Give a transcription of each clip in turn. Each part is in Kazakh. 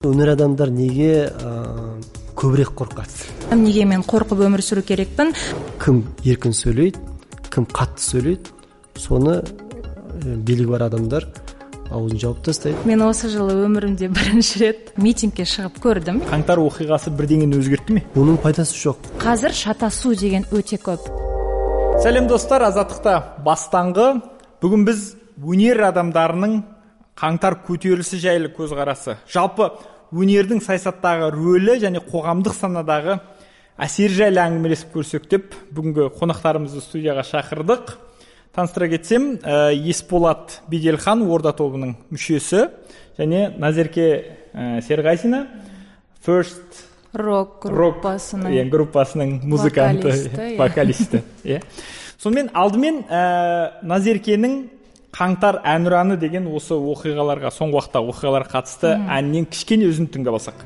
Өнер адамдар неге көбірек қорқады? Неге мен қорқып өмір сүру керекпін? Кім еркін сөйлейді, кім қатты сөйлейді, соны билігі бар адамдар аузын жауып тастайды. Мен осы жылы өмірімде бірінші рет митингке шығып көрдім. Қаңтар оқиғасы бірдеңені өзгертті ме? Оның пайдасы жоқ. Қазір шатасу деген өте көп. Сәлем достар, Азаттықта бастаңғы. Бүгін біз өнер адамдарының қаңтар көтерілісі жайлы көзқарасы, жалпы өнердің саясаттағы рөлі және қоғамдық санадағы әсер жайлы әңгімелесіп көрсек деп бүгінгі қонақтарымызды студияға шақырдық. Таныстыра кетсем, Есболат Беделхан Орда тобының мүшесі және Назерке Серғазина First Rock группасының музыканты, вокалисті. Сонымен алдымен Назеркенің Қаңтар әнұраны деген осы оқиғаларға, соңғы уақытта оқиғаларға қатысты әннен кішкене үзінді тыңдап алсақ.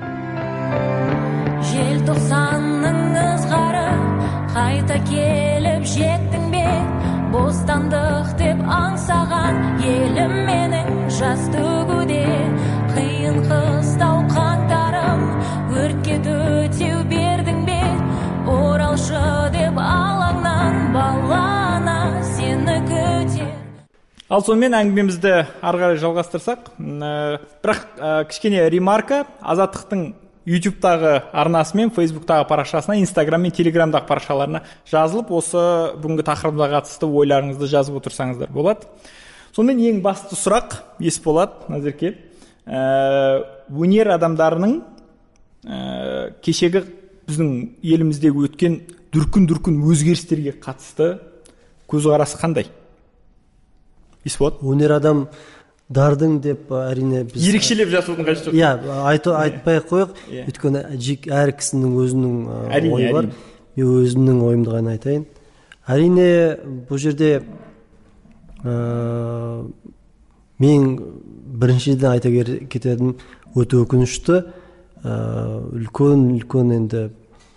Желтоқсанның ызғары қайта келіп жеттің бе, бостандық деп аңсаған елім менің жас төгуде, қиын қыстау қаңтарым өртке төтеу бердің бе, оралшы деп алаңнан балана сені көтер. Ал сонымен әңгімемізді ары қарай жалғастырсақ, бірақ кішкене ремарка, Азаттықтың YouTube-тағы арнасы мен Facebook-тағы парақшасына, Instagram мен Telegram-дағы парақшаларына жазылып, осы бүгінгі тақырыбына қатысты ойларыңызды жазып отырсаңыздар болады. Сонымен ең басты сұрақ, Есболат, Назерке, өнер адамдарының кешегі біздің еліміздегі өткен дүркін өзгерістерге қатысты көзқарасы қандай? Есболат? Өнер адамдардың деп әрине біз ерекшелеп жатудың қажеті жоқ. Иә, айтпай қойық, өйткені әр кісінің өзінің ойы бар. Мен өзімнің ойымды ғана айтайын. Әрине бұл жерде мен біріншіден айта кететін өте өкінішті, үлкен енді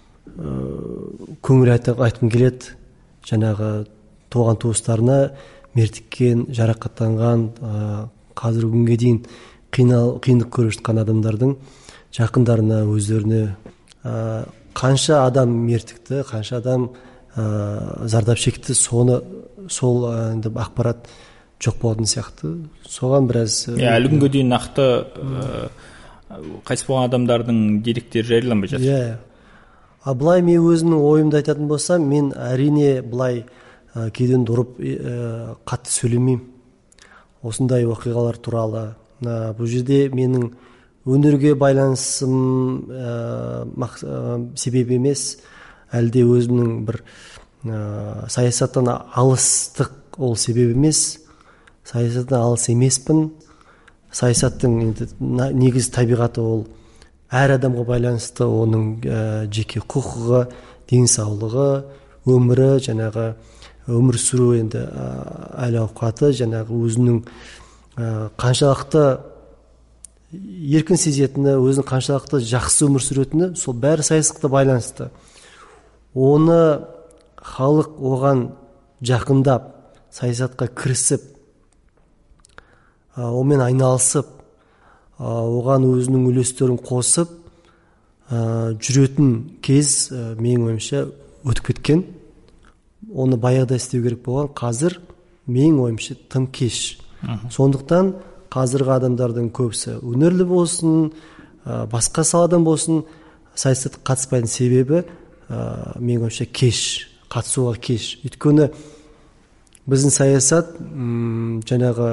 көңіл айтқым келеді, жаңағы туған туыстарына, мертіккен, жарақаттанған, қазіргі күнге дейін қиындық көріп жатқан адамдардың жақындарына, өздеріне қанша адам мертікті, қанша адам зардап шекті, сол ақпарат жоқ болатын сияқты. Соған біраз әлі күнге дейін нақты қайтыс болған адамдардың деректері жарияланбай жатыр. Былай мен өзімнің ойымды айтатын болсам, мен әрине былай кейден дұрып қатты сөйлемеймін осындай оқиғалар туралы. Бұл жерде менің өнерге байланысым себеп емес, әлде өзімнің бір саясаттан алыстық ол себеп емес. Саясаттан алыс емеспін. Саясаттың негізі табиғаты ол әр адамға байланысты, оның жеке құқығы, денсаулығы, өмірі, жаңағы өмір сүру енді әл ауқаты, жаңағы өзінің қаншалықты еркін сезетіні, өзінің қаншалықты жақсы өмір сүретіні, сол бәрі саясатқа байланысты. Оны халық оған жақындап, саясатқа кірісіп, онымен айналысып, оған өзінің үлестерін қосып жүретін кез менің ойымша өтіп кеткен. Оны баяғыда істеу керек болған, қазір менің ойымша тым кеш. Сондықтан қазіргі адамдардың көбісі өнерлі болсын, басқа саладан болсын, саясатқа қатыспайтын себебі менің ойымша кеш, қатысуға кеш. Өйткені біздің саясат жаңағы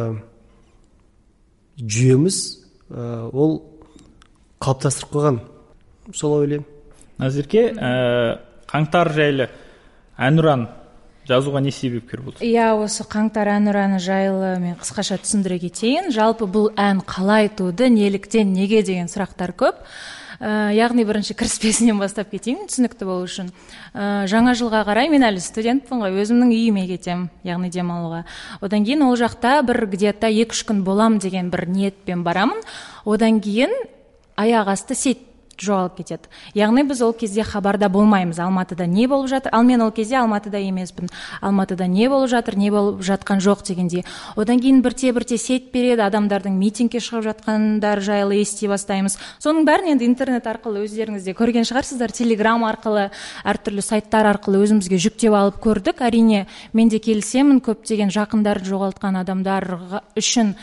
жүйеміз ол қалыптастырып қойған. Солай ойлаймын. Назерке, қаңтар жайлы әнұран жазуға не себепкер болды? Осы қаңтар әнұраны жайлы мен қысқаша түсіндіре кетейін. Жалпы бұл ән қалай туды, неліктен, неге деген сұрақтар көп. Яғни бірінші кіріспесінен бастап кетейін, түсінікті болу үшін. Жаңа жылға қарай мен әлі студентпін ғой, өзімнің үйіме кетем, яғни демалуға. Одан кейін ол жақта бір где-то 2-3 күн болам деген бір ниетпен барамын. Одан кейін аяқ асты жоғалып кетеді. Яғни біз ол кезде хабарда болмаймыз, Алматыда не болып жатыр. Ал мен ол кезде Алматыда емеспін. Алматыда не болып жатыр, не болып жатқан жоқ дегендей. Одан кейін бірте сет береді, адамдардың митингке шығып жатқандар жайлы ести бастаймыз. Соның бәрін енді интернет арқылы өздеріңіз де көрген шығарсыздар, телеграм арқылы, әртүрлі сайттар арқылы өзімізге жүктеп алып көрдік. Әрине, мен де келісемін, көптеген жақындарын жоғалтқан адамдар үшін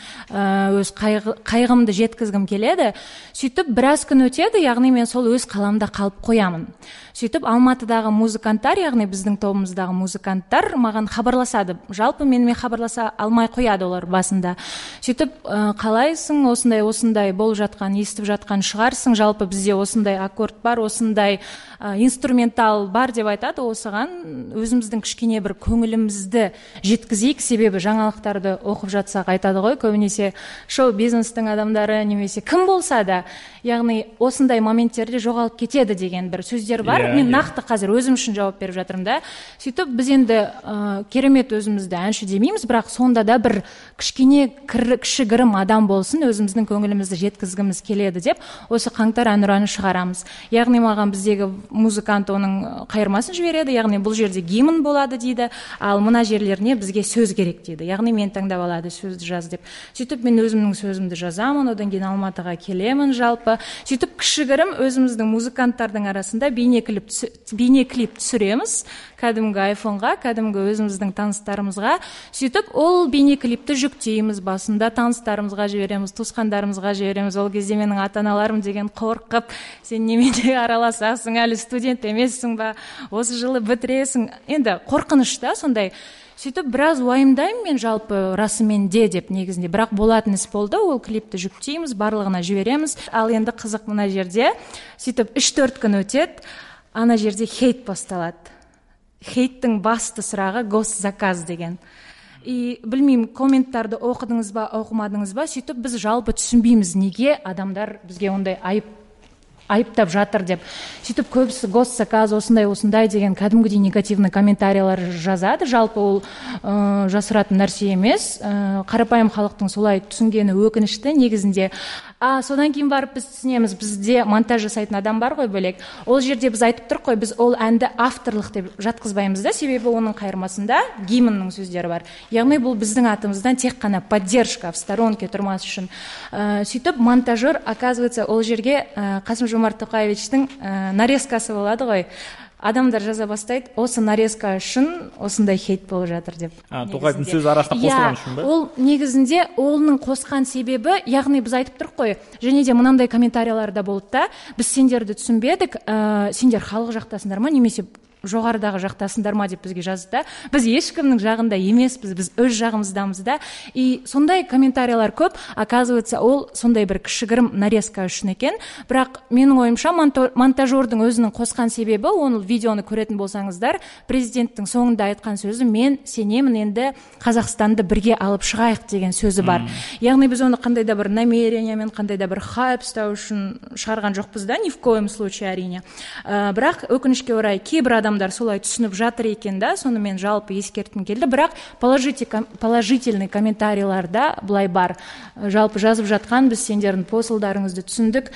өз қайғымды жеткізгім келеді. Сөйтіп біраз күн өтеді, яғни мен сол өз қаламда қалып қоямын. Сөйтіп Алматыдағы музыканттар, яғни біздің тобымыздағы музыканттар маған хабарласады. Жалпы менімен хабарласа алмай қояды олар басында. Сөйтіп қалайсың, осындай болып жатқан, естіп жатқан шығарсың, жалпы бізде осындай аккорд бар, осындай инструментал бар деп айтады. Осыған өзіміздің кішкене бір көңілімізді жеткізейік, себебі жаңалықтарды оқып жатсақ айтады ғой, көбінесе шоу-бизнестің адамдары немесе кім болса да, яғни осындай моменттерде жоғалып кетеді деген бір сөздер бар. Мен нақты қазір өзім үшін жауап беріп жатырмын да. Сөйтіп біз енді керемет өзімізді әнші демейміз, бірақ сонда да бір кішкене кішігірім адам болсын, өзіміздің көңілімізді жеткізгіміз келеді деп осы қаңтар әнұраны шығарамыз. Яғни маған біздегі музыкант оның қайырмасын жібереді, яғни бұл жерде гимн болады дейді, ал мына жерлеріне бізге сөз керек дейді. Яғни мен таңдап алады, сөзді жаз деп. Сөйтіп мен өзімнің сөзімді жазамын, одан кейін Алматыға келемін жалпы. Сөйтіп кішігірім өзіміздің музыканттардың арасында бейнеклип түсіреміз, кәдімгі айфонға, кәдімгі өзіміздің таныстарымызға. Сөйтіп ол бейнеклипті жүктейміз, басында таныстарымызға жібереміз, туысқандарымызға жібереміз. Ол кезде менің ата-аналарым деген қорқып, сен немене араласасың, әлі студент емессің ба, осы жылы бітіресің. Енді қорқыныш та сондай. Сөйтіп біраз уайымдаймын мен жалпы расымен де деп негізінде, бірақ болатын іс болды. Ол клипті жүктейміз, барлығына жібереміз. Ал енді қызық мына жерде, сөйтіп 3-4 күн өтеді, ана жерде хейт басталады. Хейттің басты сұрағы госзаказ деген. И білмеймін, комменттарды оқыдыңыз ба, оқымадыңыз ба, сөйтіп біз жалпы түсінбейміз, неге адамдар бізге ондай айыптап жатыр деп. Сөйтіп көбісі госзаказ осындай деген кәдімгідей негативный комментариялар жазады. Жалпы ол жасыратын нәрсе емес. Қарапайым халықтың солай түсінгені өкінішті негізінде. Содан кейін барып біз түсінеміз, бізде монтаж жасайтын адам бар ғой бөлек. Ол жерде біз айтып тұрық қой, біз ол әнді авторлық деп жатқызбаймыз да, себебі оның қайырмасында гимннің сөздері бар. Яғни бұл біздің атымыздан тек қана поддержка в сторонке тұрмас үшін. Сөйтіп монтажер, оказывается, ол жерге Қасым-Жомарт Тоқаевичтің нарезкасы болады ғой. Адамдар жаза бастайды, осы нарезка үшін осындай хейт болып жатыр деп. Тоқаевтың сөзі арасында қосылған үшін бе? Ол негізінде оның қосқан себебі, яғни біз айтып тұрық қой, және де мынандай комментариялар да болды да, біз сендерді түсінбедік, сендер халық жақтасыңдар ма, немесе жоғарыдағы жақтасыңдар ма деп бізге жазды да. Біз ешкімнің жағында емеспіз, біз өз жағымыздамыз да. И сондай комментариялар көп. Оказывается, ол сондай бір кішігірім нарезка үшін екен. Бірақ менің ойымша монтажердің өзінің қосқан себебі, оны видеоны көретін болсаңыздар, президенттің соңында айтқан сөзі, мен сенемін, енді Қазақстанды бірге алып шығайық деген сөзі бар. Яғни біз оны қандай да бір намерениемен, қандай да бір хайп ұстау үшін шығарған жоқпыз да, ни в коем случае әрине. Бірақ өкінішке орай кейбір адамдар солай түсініп жатыр екен да, соны мен жалпы ескерткім келді. Бірақ положительный комментарийларда былай бар. Жалпы жазып жатқан, біз сендердің посылдарыңызды түсіндік.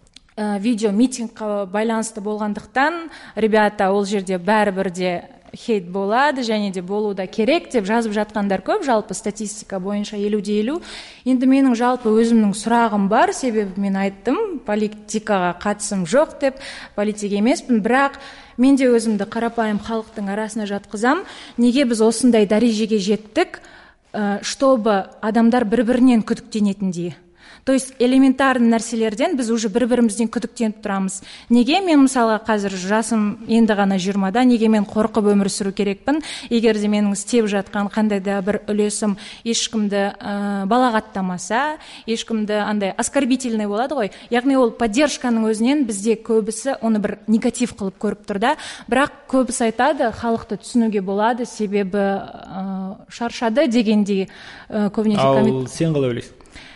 Видео митингқа байланысты болғандықтан, ребята, ол жерде бәрібір де хейт болады, және де болу да керек деп жазып жатқандар көп, жалпы статистика бойынша 50-50. Енді менің жалпы өзімнің сұрағым бар, себебі мен айттым, политикаға қатысым жоқ деп, политик емеспін, бірақ мен де өзімді қарапайым халықтың арасына жатқызам. Неге біз осындай дәрежеге жеттік, чтобы адамдар бір-бірінен күдіктенетіндей? То есть элементарный нәрселерден біз уже бір-бірімізден күдіктеніп тұрамыз. Неге мен мысалға қазір жасым енді ғана 20-да, неге мен қорқып өмір сүру керекпін? Егер де менің істеп жатқан қандай да бір үлесім ешкімді балағаттамаса, ешкімді андай оскорбительный болады ғой. Яғни ол поддержканың өзінен бізде көбісі оны бір негатив қылып көріп тұр да. Бірақ көбісі айтады, халықты түсінуге болады, себебі шаршады дегендей көбінесе. Ал сен қалай ойлайсың?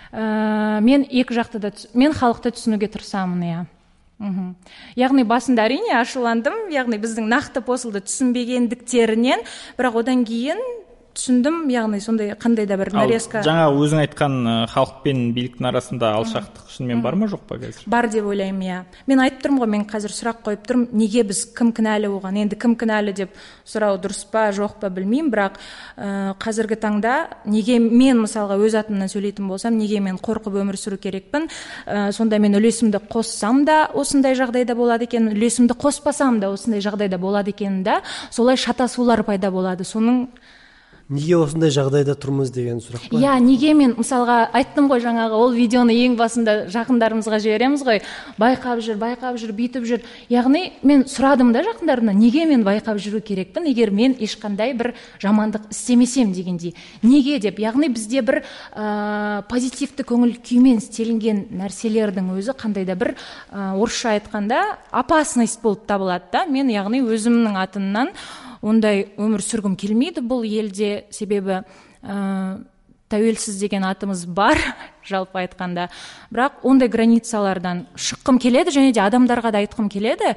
Мен екі жақты да мен халықты түсінуге тырысамын, иә. Яғни басында әрине ашуландым, яғни біздің нақты посылды түсінбегендіктерінен, бірақ одан кейін түсіндім, яғни сондай қандай да бір нарезка. Жаңа өзің айтқан халық пен биліктің арасында алшақтық шынымен бар ма жоқ па қазір? Бар деп ойлаймын, иә. Мен айтып тұрмын ғой, мен қазір сұрақ қойып тұрмын, неге біз кім кінәлі оған? Енді кім кінәлі деп сұрау дұрыс па, жоқ па білмеймін, бірақ қазіргі таңда неге мен мысалға өз атымнан сөйлейтін болсам, неге мен қорқып өмір сүру керекпін? Сонда мен үлесімді қоссам да осындай жағдайда болады екен, үлесімді қоспасам да осындай жағдайда болады екен да, солай шатасулар пайда болады. Соның неге осындай жағдайда тұрмыз деген сұрақ па? Иә, неге мен мысалға айттым ғой жаңағы, ол видеоны ең басында жақындарымызға жібереміз ғой, байқап жүр, бүйтіп жүр. Яғни мен сұрадым да жақындарымнан, неге мен байқап жүру керекпін, егер мен ешқандай бір жамандық істемесем дегендей. Неге деп, яғни бізде бір позитивті көңіл күймен істелінген нәрселердің өзі қандай да бір орысша айтқанда опасность болып табылады да. Мен яғни өзімнің атымнан ондай өмір сүргім келмейді бұл елде, себебі тәуелсіз деген атымыз бар, жалпы айтқанда. Бірақ ондай границалардан шыққым келеді, және де адамдарға да айтқым келеді,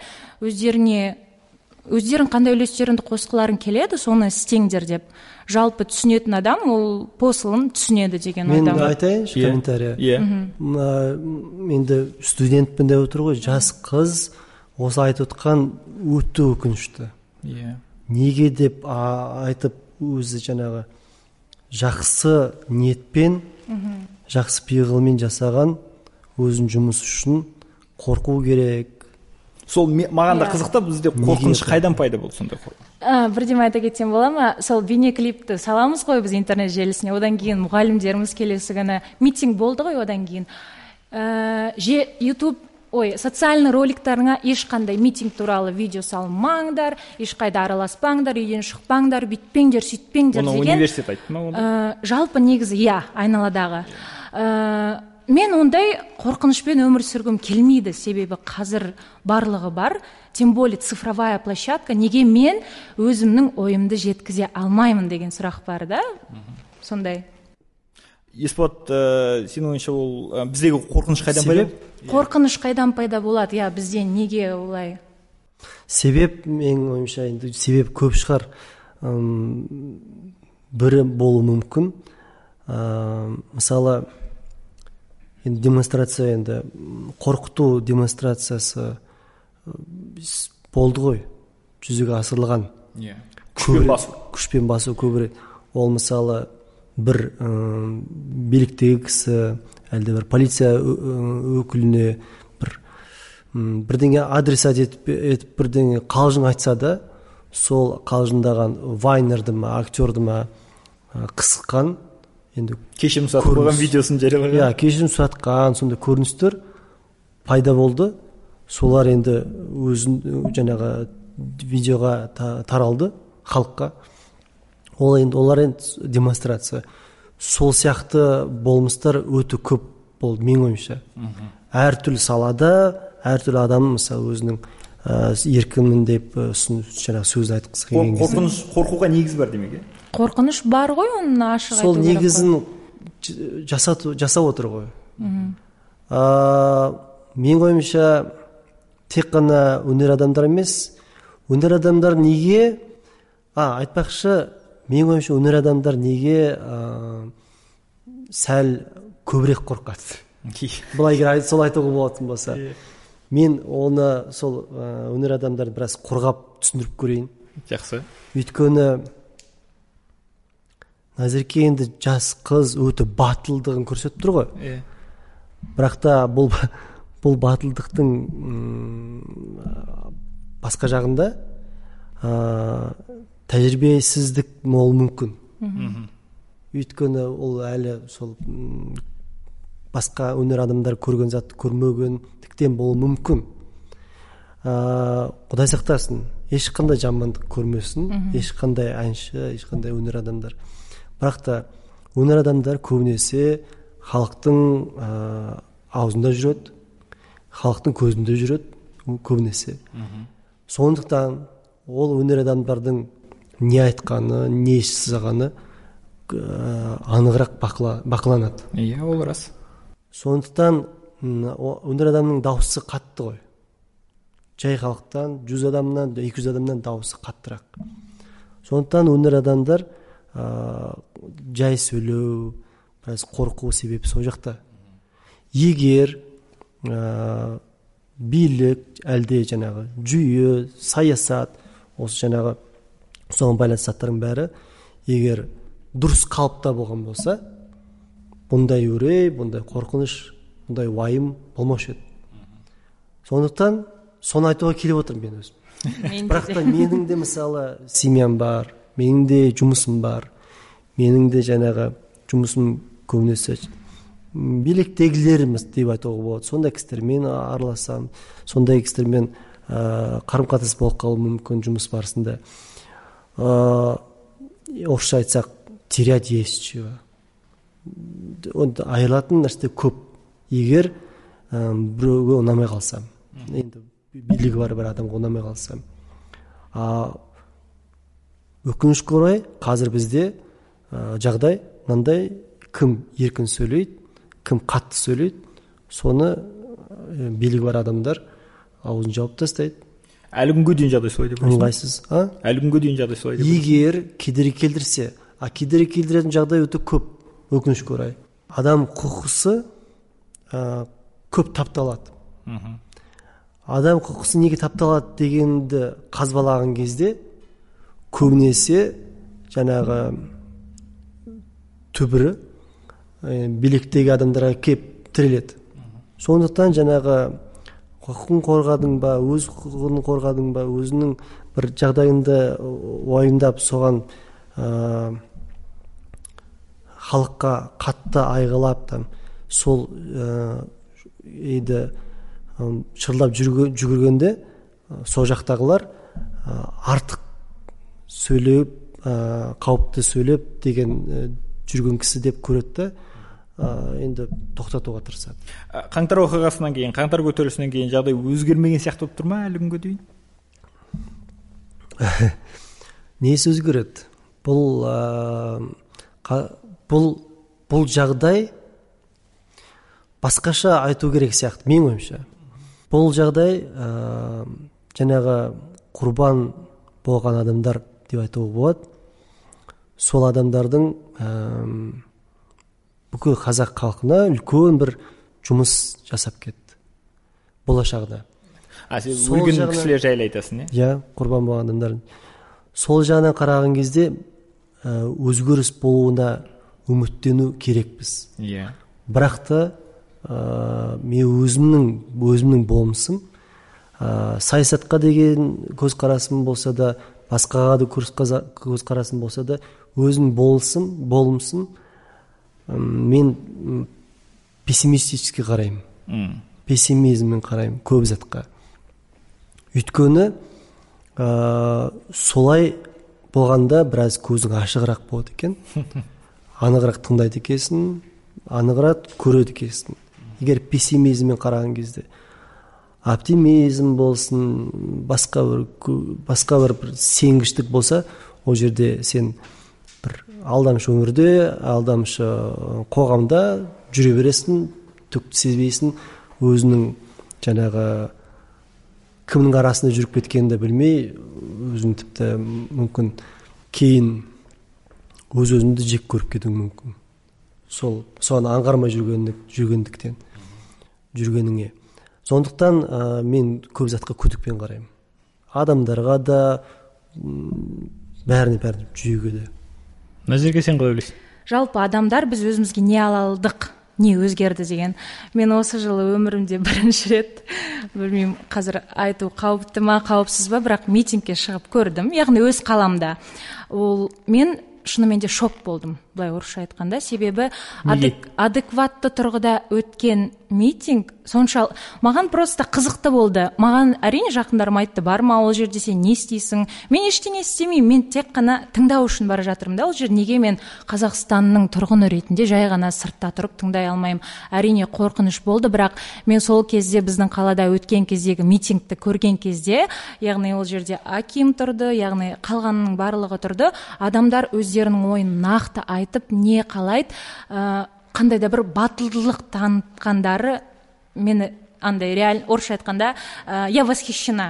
өздерің қандай үлестеріңді қосқыларың келеді, соны істеңдер деп. Жалпы түсінетін адам, ол посылын түсінеді деген ойдамын. Мен айтайыншы комментария. Енді студентпін деп отыр ғой, жас қыз осы айтып отқан өте өкінішті. Неге деп айтып, өзі жаңағы жақсы ниетпен, жақсы пиғылмен жасаған өзін жұмыс үшін қорқу керек. Сол маған да қызықта, бізде қорқыныш қайдан пайда болды сондай қорқыныш? Бірдеме айта кетсем бола ма? Сол бейнеклипті саламыз ғой біз интернет желісіне, одан кейін мұғалімдеріміз келесі күні митинг болды ғой, одан кейін YouTube социальный роликтарыңа ешқандай митинг туралы видео салмаңдар, ешқайда араласпаңдар, үйден шықпаңдар, бүйтпеңдер, сөйтпеңдер деген. Оны университет айтты ма? Жалпы негізі, айналадағы. Мен ондай қорқынышпен өмір сүргім келмейді, себебі қазір барлығы бар, тем более цифровая площадка, неге мен өзімнің ойымды жеткізе алмаймын деген сұрақ бар да, сондай. Есболат, сенің ойыңша ол біздегі қорқыныш қайдан пайда болады? Қорқыныш қайдан пайда болады? Бізде неге олай? Себеп, мен ойымша, енді себеп көп шығар. Бірі болу мүмкін. Мысалы, енді демонстрация, енді қорқыту демонстрациясы болды ғой, жүзеге асырылған. Күшпен басу көбірек. Ол мысалы бір биліктегі кісі, әлде бір полиция өкіліне бірдеңе адресат етіп бірдеңе қалжың айтса да, сол қалжыңдаған вайнерді ма, актерді ма қысқан, енді кешірім сұрап қойған видеосын жариялаған. Кешірім сұратқан сондай көріністер пайда болды. Солар енді өзін жаңағы видеоға таралды халыққа. Олар енді демонстрация. Сол сияқты болмыстар өте көп болды, мен ойымша. Әртүрлі салада, әртүрлі адам мысалы өзінің еркімін деп жаңағы сөз айтқысы келген кезде. Қорқуға негіз бар демек? Қорқыныш бар ғой, оны ашық айту керек. Сол негізін жасап отыр ғой. Мен ойымша тек қана өнер адамдар емес, өнер адамдар неге, айтпақшы, мен ойымша өнер адамдар неге сәл көбірек қорқады. Бұлай егер сол айтуға болатын болса. Мен оны сол өнер адамдарды біраз қорғап түсіндіріп көрейін. Жақсы. Өйткені Назерке енді жас қыз өте батылдығын көрсетіп тұр ғой. Бірақ та бұл батылдықтың басқа жағында тәжірибесіздік мол мүмкін. Өйткені ол әлі сол басқа өнер адамдар көрген затты көрмегендіктен болуы мүмкін. Құдай сақтасын, ешқандай жамандық көрмесін, ешқандай әнші, ешқандай өнер адамдар. Бірақ та өнер адамдар көбінесе халықтың аузында жүреді, халықтың көзінде жүреді көбінесе. Сондықтан ол өнер адамдардың не айтқаны, не жасағаны анығырақ бақыланады. Ол рас. Сондықтан өнер адамның дауысы қатты ғой. Жай халықтан 100 адамнан, 200 адамнан дауысы қаттырақ. Сондықтан өнер адамдар жай сөйлеу, біраз қорқу себебі сол жақта. Егер билік әлде жаңағы жүйе, саясат, осы жаңағы соған байланысты заттардың бәрі егер дұрыс қалыпта болған болса, бұндай үрей, бұндай қорқыныш, бұндай уайым болмаушы еді. Сондықтан соны айтуға келіп отырмын мен өзім. Бірақ та менің де мысалы семьям бар, менің де жұмысым бар, менің де жаңағы жұмысым көбінесе биліктегілеріміз деп айтуға болады. Сондай кісілермен араласам, сондай кісілермен қарым-қатынас болып қалуы мүмкін жұмыс барысында. Орысша айтсақ, терять есть чего. Айырылатын нәрсе көп. Егер біреуге ұнамай қалсам, енді билігі бар бір адамға ұнамай қалсам. Өкінішке орай, қазір бізде жағдай мынандай, кім еркін сөйлейді, кім қатты сөйлейді, соны билігі бар адамдар аузын жауып тастайды. Әлі күнге дейін жағдай солай деп ойлайсың? Ыңғайсыз. Әлі күнге дейін жағдай солай деп ойлайсың? Егер кедергі келтірсе, кедергі келтіретін жағдай өте көп, өкінішке орай. Адам құқысы көп тапталады. Адам құқысы неге тапталады дегенді қазбалаған кезде көбінесе жаңағы түбірі биліктегі адамдарға кеп тіреледі. Сондықтан жаңағы құқығын қорғадың ба, өз құқығын қорғадың ба, өзінің бір жағдайында уайымдап соған халыққа қатты айғалап сол шырылдап жүгіргенде сол жақтағылар артық сөйлеп, қауіпті сөйлеп деген жүрген кісі деп көреді, енді тоқтатуға тырысады. Қаңтар оқиғасынан кейін, қаңтар көтерілісінен кейін жағдай өзгермеген сияқты болып тұр ма әлі күнге дейін? Несі өзгереді? Бұл жағдай басқаша айту керек сияқты, мен ойымша. Бұл жағдай жаңағы құрбан болған адамдар деп айтуға болады. Сол адамдардың бүкіл қазақ халқына үлкен бір жұмыс жасап кетті болашағына. Өлген кісілер жайлы айтасың, иә? Құрбан болған адамдардың. Сол жағынан қараған кезде өзгеріс болуына үміттену керекпіз. Бірақ та мен өзімнің болмысым, саясатқа деген көзқарасым болса да, басқаға да көзқарасым болса да, өзім болмысым мен пессимистически қараймын. Пессимизммен қараймын көп затқа. Өйткені солай болғанда біраз көзің ашығырақ болады екен. Анығырақ тыңдайды екенсің, анығырақ көреді екенсің. Егер пессимизммен қараған кезде оптимизм болсын, басқа бір сенгіштік болса, ол жерде сен бір алдамшы өмірде, алдамшы қоғамда жүре бересің, түкті сезбейсің, өзінің жаңағы кімнің арасында жүріп кеткенді білмей, өзің тіпті мүмкін кейін өз-өзіңді жек көріп кетуің мүмкін. Соны аңғармай жүргеніңе. Сондықтан мен көп затқа күдікпен қараймын. Адамдарға да, бәріне жүйеге де. Назерке, сен қалай ойлайсың? Жалпы адамдар біз өзімізге не ала алдық, не өзгерді деген. Мен осы жылы өмірімде бірінші рет, білмеймін, қазір айту қауіпті ма, қауіпсіз ба, бірақ митингке шығып көрдім. Яғни өз қаламда. Мен шынымен де шок болдым, былай орысша айтқанда, себебі адекватты тұрғыда өткен митинг соншал маған просто қызықты болды. Маған әрине жақындарым айтты, барма ол жерде сен не істейсің? Мен ештеңе істемеймін, мен тек қана тыңдау үшін бара жатырмын да. Ол жер неге мен Қазақстанның тұрғыны ретінде жай ғана сыртта тұрып тыңдай алмаймын? Әрине қорқыныш болды, бірақ мен сол кезде біздің қалада өткен кездегі митингті көрген кезде, яғни ол жерде Аким тұрды, яғни қалғанның барлығы тұрды. Адамдар өздерінің ойын нақты айтып, не қалайды, қандай да бір батылдылық танытқандары мені андай реально орысша айтқанда я восхищена.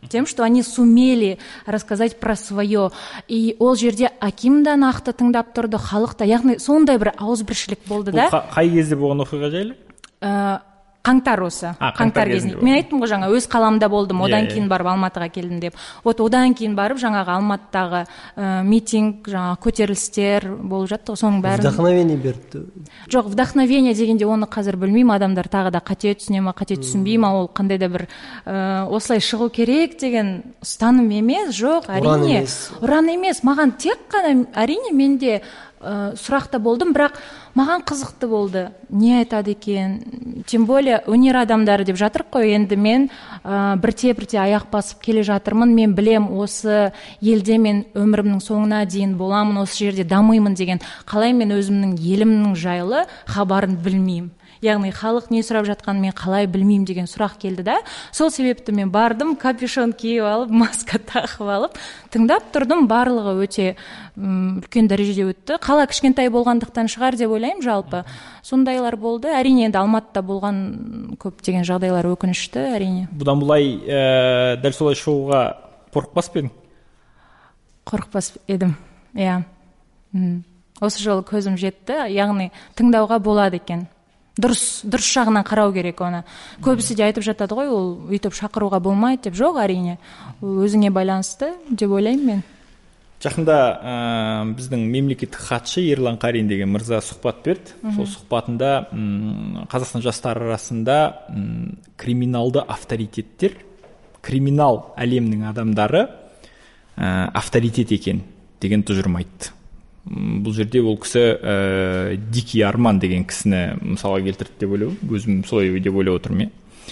тем, что они сумели рассказать про свое. И ол жерде Аким да нақты тыңдап тұрды, халық та, яғни сондай бір ауызбіршілік болды да. Қай кезде болған оқиға жайлы? Қаңтар осы, қаңтар кезінде. Мен айттым ғой жаңа, өз қаламда болдым, одан кейін барып Алматыға келдім деп. Вот одан кейін барып жаңағы Алматыдағы митинг, жаңағы көтерілістер болып жатты, соның бәрін. Вдохновение берді. Жоқ, вдохновение дегенде оны қазір білмеймін, адамдар тағы да қате түсіне ма, қате түсінбей ма, ол қандай да бір осылай шығу керек деген ұстаным емес, жоқ, әрине. Ұран емес. Маған тек қана, әрине менде сұрақта болдым, бірақ маған қызықты болды. Не айтады екен? Тем более өнер адамдары деп жатыр қой, енді мен бірте-бірте аяқ басып келе жатырмын. Мен білем, осы елде мен өмірімнің соңына дейін боламын, осы жерде дамимын деген. Қалай мен өзімнің елімнің жайлы хабарын білмеймін. Яғни халық не сұрап жатқанын мен қалай білмеймін деген сұрақ келді да. Сол себепті мен бардым, капюшон киіп алып, маска тағып алып, тыңдап тұрдым. Барлығы өте үлкен дәрежеде өтті. Қала кішкентай болғандықтан шығар деп ойлаймын жалпы. Сондайлар болды. Әрине енді Алматыда болған көптеген жағдайлар өкінішті, әрине. Бұдан бұлай дәл солай шоуға қорықпас па едің? Қорықпас едім, иә. Осы жолы көзім жетті, яғни тыңдауға болады екен. Дұрыс жағынан қарау керек оны. Көбісі де айтып жатады ғой, ол өйтіп шақыруға болмайды деп. Жоқ, әрине. Өзіңе байланысты деп ойлаймын мен. Жақында біздің мемлекеттік хатшы Ерлан Қарин деген мырза сұхбат берді. Сол сұхбатында Қазақстан жастары арасында криминалды авторитеттер, криминал әлемнің адамдары авторитет екен деген тұжырым айтты. Бұл жерде ол кісі Дики Арман деген кісіні мысалға келтірді деп ойлаймын, өзім солай деп ойлап отырмын.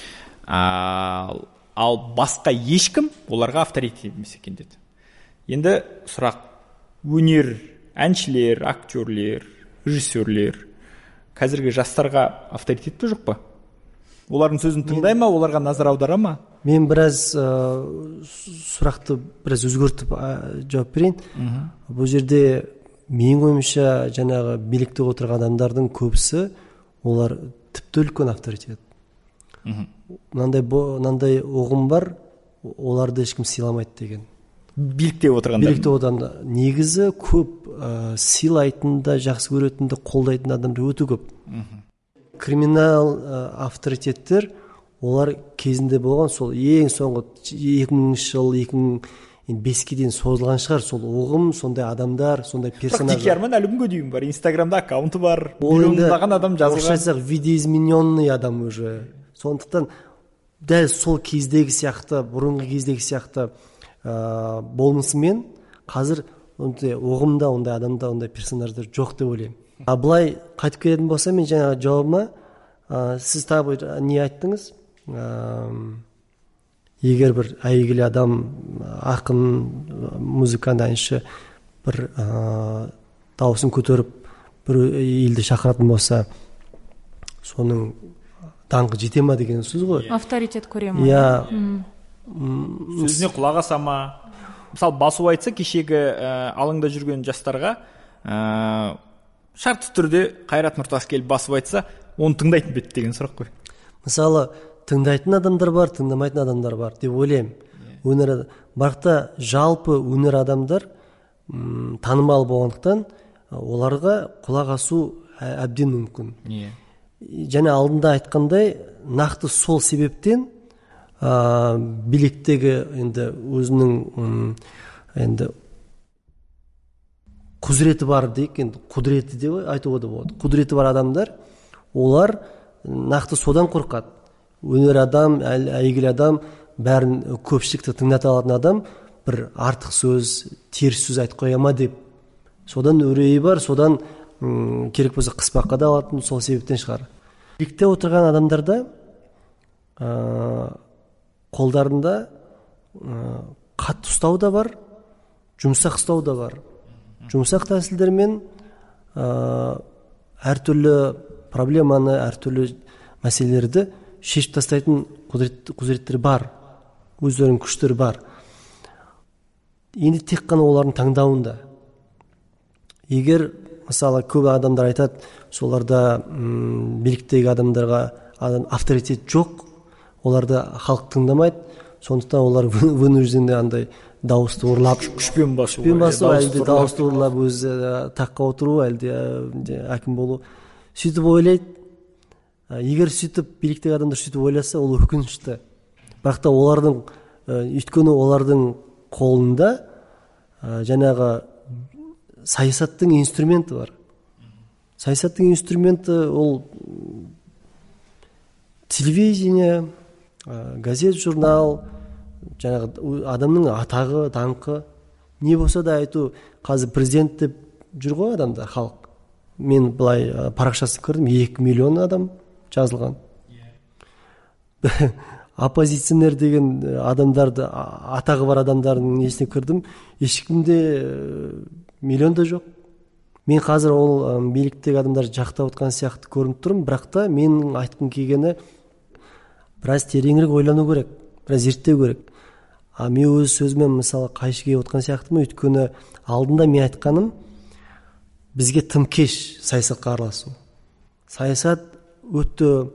Ал басқа ешкім оларға авторитет емес екен деді. Енді сұрақ, өнер, әншілер, актерлер, режиссерлер қазіргі жастарға авторитет пе, жоқ па? Олардың сөзін тыңдай ма, оларға назар аудара ма? Мен біраз сұрақты біраз өзгертіп жауап берейін. Бұл жерде менің ойымша жаңағы билікте отырған адамдардың көбісі олар тіпті үлкен авторитет. Мынандай ұғым бар, оларды ешкім сыйламайды деген. Билікте отырғанда негізі көп сыйлайтын да, жақсы көретін де, қолдайтын адамдар өте көп. Криминал авторитеттер олар кезінде болған, сол ең соңғы 2000 жыл 2005-ке дейін созылған шығар, сол ұғым, сондай адамдар, сондай персонаждар. Дики Арман әлі күнге дейін бар, Инстаграмда аккаунты бар, миллиондаған адам жазылған. Орысша айтсақ, видоизмененный адам уже. Сондықтан дәл сол кездегі сияқты, бұрынғы кездегі сияқты болмысымен қазір ондай ұғымда, ондай адамда, ондай персонаждар жоқ деп ойлаймын. Былай қайтып келетін болса, мен жаңағы жауабыма, сіз тағы не айттыңыз? Егер бір әйгілі адам, ақын, музыкант, әнші бір дауысын көтеріп бір елді шақыратын болса, соның даңқы жете ма деген сөз ғой. Авторитет көре ма? Иә. Сөзіне құлақ аса ма? Мысалы, басу айтса, кешегі алаңда жүрген жастарға шартты түрде Қайрат Нұртас келіп басып айтса, оны тыңдайтын бет деген сұрақ қой. Мысалы, тыңдайтын адамдар бар, тыңдамайтын адамдар бар деп ойлаймын. Барақта жалпы өнер адамдар танымал болғандықтан оларға құлақ асу әбден мүмкін. Және алдында айтқандай, нақты сол себептен биліктегі енді өзінің енді құзіреті бар дейік, енді құдіреті деп айтуға да болады. Құдіреті бар адамдар, олар нақты содан қорқады. Өнер адам, әйгілі адам, бәрін көпшілікті тыңдата алатын адам бір артық сөз, теріс сөз айтып қоя ма деп. Содан үрейі бар, содан керек болса қыспаққа да алатын, сол себептен шығар. Билікте отырған адамдарда қолдарында қатты ұстау да бар, жұмсақ ұстау да бар. Жұмсақ тәсілдермен әртүрлі проблеманы, әртүрлі мәселелерді шешіп тастайтын құзыреттері бар, өздерінің күштері бар. Енді тек қана олардың таңдауында. Егер, мысалы, көп адамдар айтады, соларда биліктегі адамдарға авторитет жоқ, оларды халық тыңдамайды, сондықтан олар вынуждены андай дауысты ұрлап күшпен басу әлде дауысты ұрлап өзі таққа отыру әлде әкім болу сөйтіп ойлайды. Егер сөйтіп биліктегі адамдар сөйтіп ойласа, ол өкінішті. Бірақ та олардың өйткені олардың қолында жаңағы саясаттың инструменті бар. Саясаттың инструменті ол телевидение, газет, журнал, жаңағы адамның атағы, даңқы не болса да айту. Қазір президент деп жүр ғой адамдар, халық. Мен былай парақшасын көрдім, 2 миллион адам жазылған. Оппозиционер деген адамдарды, атағы бар адамдардың несіне кірдім, ешкімде миллион да жоқ. Мен қазір ол биліктегі адамдар жақтап отқан сияқты көрініп тұрмын, бірақ та менің айтқым келгені біраз тереңірек ойлану керек, біраз зерттеу керек. Мен өз сөзімен мысалы қайшы келіп отқан сияқтымын, өйткені алдында мен айтқаным, бізге тым кеш саясатқа араласу. Саясат өте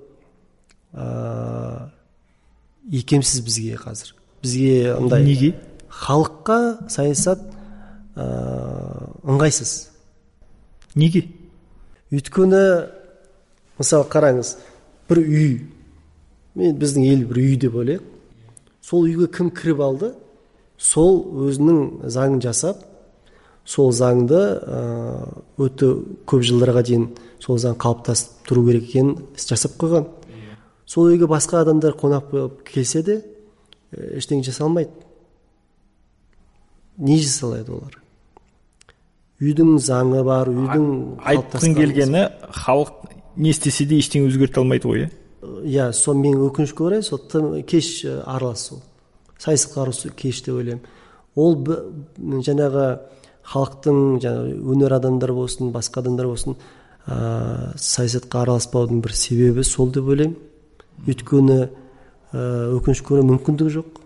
икемсіз бізге қазір. Бізге андай. Неге? Халыққа саясат ыңғайсыз. Неге? Өйткені мысалы қараңыз, бір үй, біздің ел бір үй деп ойлайық. Сол үйге кім кіріп алды? Сол өзінің заңын жасап, сол заңды өте көп жылдарға дейін сол заң қалыптасып тұру керек екенін жасап қойған. Сол үйге басқа адамдар қонақ болып келсе де ештеңе жасалмайды. Не жасалайды олар? Үйдің заңы бар, үйдің айтқың келгені халық не істесе де ештеңе өзгерте алмайды ғой, иә? Сол мен өкінішке орай сол кеш араласу, саясатқа араласу кеш деп ойлаймын. Ол жаңағы халықтың, өнер адамдар болсын, басқа адамдар болсын, саясатқа араласпаудың бір себебі сол деп ойлаймын. Өйткені өкінішке орай мүмкіндік жоқ.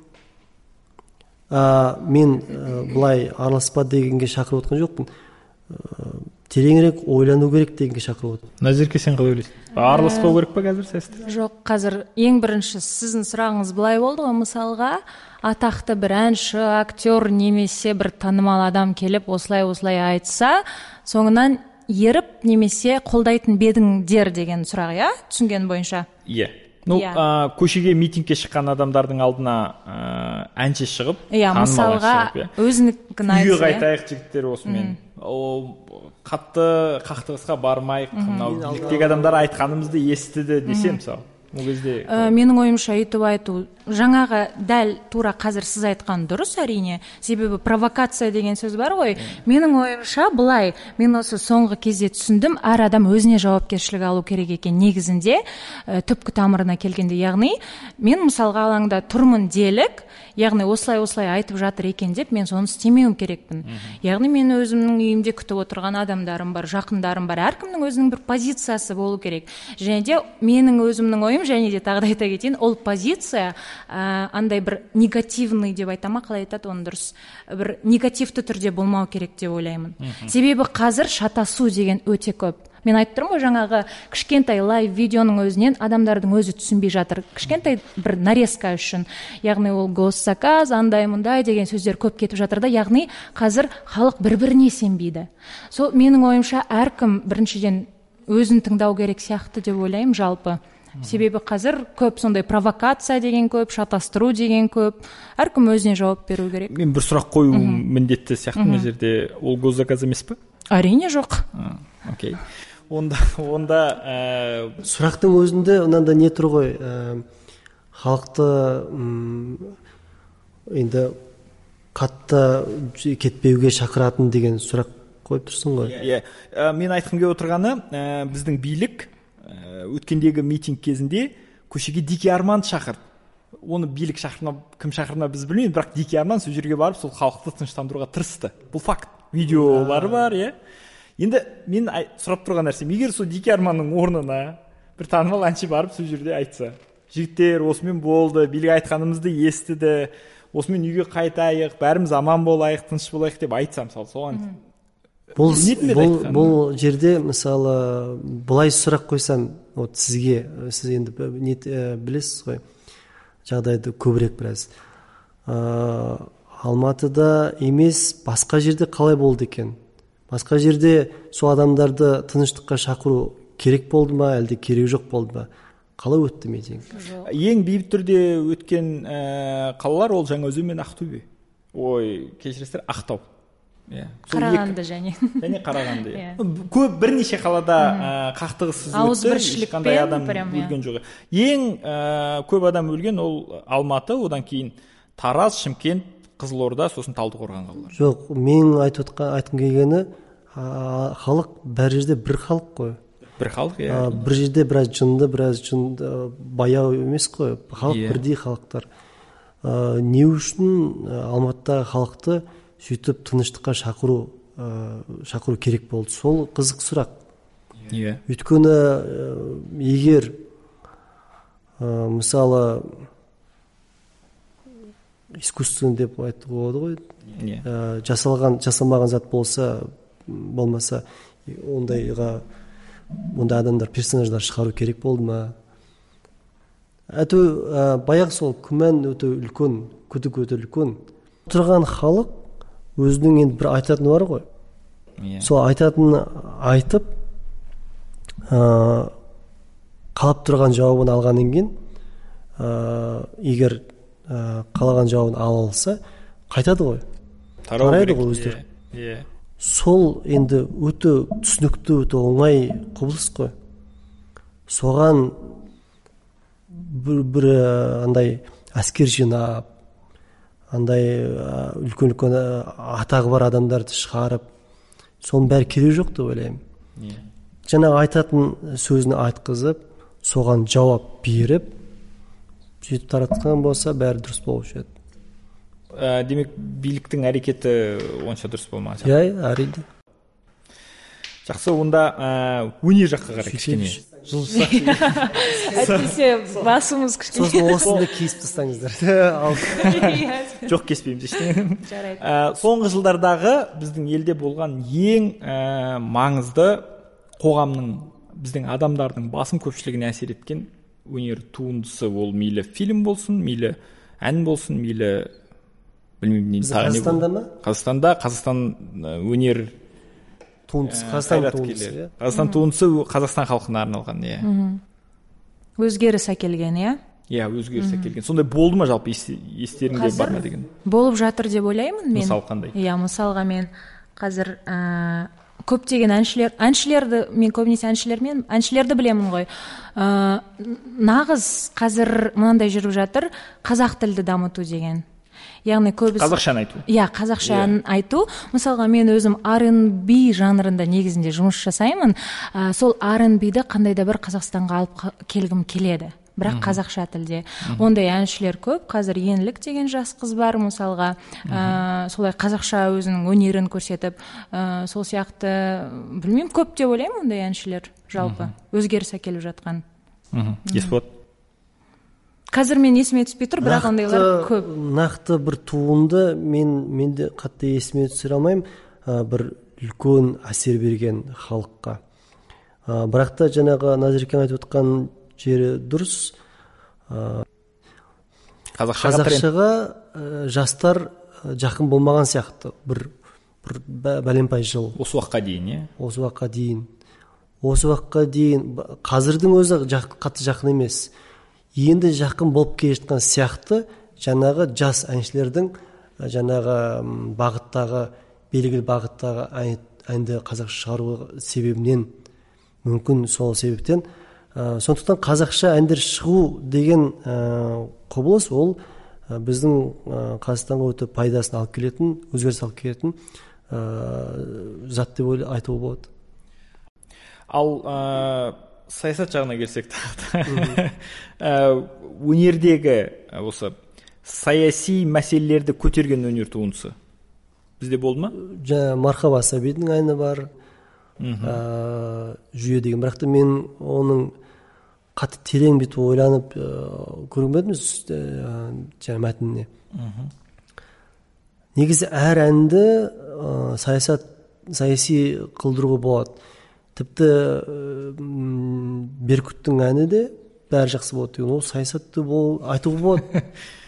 Мен бұлай араласпа дегенге шақырып отқан жоқпын. Тереңірек ойлану керек дегенге шақырып отыр. Назерке, сен қалай ойлайсың? Араласпау керек па қазір саясатта? Жоқ, қазір ең бірінші сіздің сұрағыңыз былай болды ғой, мысалға атақты бір әнші, актер немесе бір танымал адам келіп осылай айтса, соңынан еріп немесе қолдайтын бедіңдер деген сұрақ, иә? Түсінген бойынша? Иә. Көшеге митингке шыққан адамдардың алдына әнші шығып, мысалға өзінікін айтса, үйге қайтайық жігіттер осымен, қатты қақтығысқа бармайық, биліктегі адамдар айтқанымызды естіді десе, мысалы, ол кезде менің ойымша өйтіп айту жаңағы дәл тура қазір сіз айтқан дұрыс, әрине, себебі провокация деген сөз бар ғой. Менің ойымша былай, мен осы соңғы кезде түсіндім, әр адам өзіне жауапкершілік алу керек екен негізінде, түпкі тамырына келгенде. Яғни мен мысалға алаңда тұрмын делік, яғни осылай айтып жатыр екен деп мен соны істемеуім керекпін. Яғни мен өзімнің үйімде күтіп отырған адамдарым бар, жақындарым бар, әркімнің өзінің бір позициясы болу керек. Және де менің өзімнің ойым, және де тағы да айта кетейін, ол позиция андай бір негативный деп айтама, қалай айтады оны дұрыс, бір негативті түрде болмау керек деп ойлаймын. Себебі қазір шатасу деген өте көп. Мен айтып тұрмын ғой, жаңағы кішкентай лайв видеоның өзінен адамдардың өзі түсінбей жатыр. Кішкентай бір нарезка үшін. Яғни ол госсаказ, андай-мұндай деген сөздер көп кетіп жатыр да. Яғни қазір халық бір-біріне сенбейді. Сол менің ойымша әркім біріншіден өзін тыңдау керек сияқты деп ойлаймын жалпы. Себебі қазір көп сондай провокация деген көп, шатастыру деген көп. Әркім өзіне жауап беру керек. Мен бір сұрақ қою міндетті сияқты мына жерде. Ол госзаказ емес пе? Әрине жоқ. Окей. Онда сұрақтың өзінде онанда не тұр ғой, халықты енді қатты кетпеуге шақыратын деген сұрақ қойып тұрсың ғой. Иә, мен айтқым келіп отырғаны, біздің билік өткендегі митинг кезінде көшеге Дике Арманды шақырды. Оны билік кім шақырма біз білмейміз, бірақ Дике Арман сол жерге барып сол халықты тыныштандыруға тырысты. Бұл факт. Видеолары бар, иә. Енді мен сұрап тұрған нәрсем, егер сол Дике Арманның орнына бір танымал әнші барып сол жерде айтса, жігіттер, осымен болды, билік айтқанымызды естіді, осымен үйге қайтайық, бәріміз аман болайық, тыныш болайық деп айтса, мысалы, соған бұл жерде мысалы былай сұрақ қойсам, сізге, сіз енді білесіз ғой, жағдайды көбірек біраз. Алматыда емес, басқа жерде қалай болды екен? Басқа жерде сол адамдарды тыныштыққа шақыру керек болды ма, әлде керек жоқ болды ма? Қалай өтті митинг? Ең бейбіт түрде өткен қалалар ол Жаңаөзен мен Ақтөбе. Кешіресіздер, Ақтау. Қарағанды және Қарағанды. Көп бірнеше қалада қақтығыссыз өтті, ешқандай адам өлген жоқ. Ең көп адам өлген ол Алматы, одан кейін Тараз, Шымкент, Қызылорда, сосын Талдықорған қалалары. Жоқ, мен айтқым келгені, халық бәр жерде бір халық қой. Бір халық, бір жерде біраз жынды, баяу емес қой. Халық бірдей халықтар. Не үшін Алматыдағы халықты сөйтіп тыныштыққа шақыру керек болды? Сол қызық сұрақ. Өйткені егер мысалы искусствен деп айтуға болады ғой, жасалмаған зат болмаса ондай адамдар, персонаждар шығару керек болды ма? Баяғы сол күмән өте үлкен, күдік өте үлкен. Тұрған халық өзінің енді бір айтатыны бар ғой. Сол айтатынын айтып, қалап тұрған жауабын алғаннан кейін, егер қалаған жауабын ала алса, қайтады ғой. Тарайды ғой өздері. Сол енді өте түсінікті, өте оңай құбылыс қой. Соған бір андай әскер жинап, андай үлкен атағы бар адамдарды шығарып, соның бәрі керек жоқ деп ойлаймын. Жаңағы айтатын сөзін айтқызып, соған жауап беріп, сөйтіп таратқан болса, бәрі дұрыс болушы еді. Демек, биліктің әрекеті онша дұрыс болмаған. Әрине. Жақсы, онда өнер жаққа қарай кішкене. Әйтпесе басымыз кішкене. Сосын осында кесіп тастаңыздар. Жоқ, кеспейміз ештеңе. Соңғы жылдардағы біздің елде болған ең маңызды қоғамның, біздің адамдардың басым көпшілігіне әсер еткен өнер туындысы, ол мейлі фильм болсын, мейлі ән болсын, мейлі білмеймін. Қазақстанда ма? Қазақстан өнер туындысы, Қазақстан туындысы Қазақстан халқына арналған. Өзгеріс әкелген, өзгеріс әкелген. Сондай болды ма жалпы, естеріңде бар ма деген? Болып жатыр деп ойлаймын мен. Мысал қандай? Мысалға мен қазір көптеген әншілерді, мен көбінесе әншілерді білемін ғой. Нағыз қазір мынандай жүріп жатыр, қазақ тілді дамыту деген. Яғни қазақша айту. Қазақша айту. Мысалға мен өзім R&B жанрында негізінде жұмыс жасаймын. Сол R&B-ді қандай да бір Қазақстанға алып келгім келеді. Бірақ қазақша тілде. Ондай әншілер көп. Қазір Енілік деген жас қыз бар, мысалға. Солай қазақша өзінің өнерін көрсетіп, сол сияқты, білмеймін, көп деп ойлаймын ондай әншілер жалпы. Өзгеріс әкеліп жатқан. Есболат? Қазір мен есіме түспей тұр, бірақ ондайлар көп. Нақты бір туынды мен де қатты есіме түсіре алмаймын, бір үлкен әсер берген халыққа. Бірақ та жаңағы Назеркен айтып отқан жері дұрыс. Қазақшаға жастар жақын болмаған сияқты, бір бәленбай жыл. Осы уақытқа дейін, Осы уақытқа дейін қазірдің өзі қатты жақын емес. Енді жақын болып келе жатқан сияқты, жаңағы жас әншілердің жаңағы белгілі бағыттағы әнді қазақша шығару себебінен, мүмкін сол себептен, сондықтан қазақша әндер шығу деген құбылыс, ол біздің Қазақстанға өте пайдасын алып келетін, өзгеріс алып келетін зат деп айтуға болады. Ал саясат жағына келсек, өнердегі осы саяси мәселелерді көтерген өнер туындысы бізде болды ма? Мархаба Сәбидің әні бар, жүйе деген, бірақ та мен оның қатты терең бүйтіп ойланып көрмедім мәтініне. Негізі әр әнді саяси қылдыруға болады. Тіпті Беркуттың әні де бәрі жақсы болады деген, ол саясатты айтуға болады.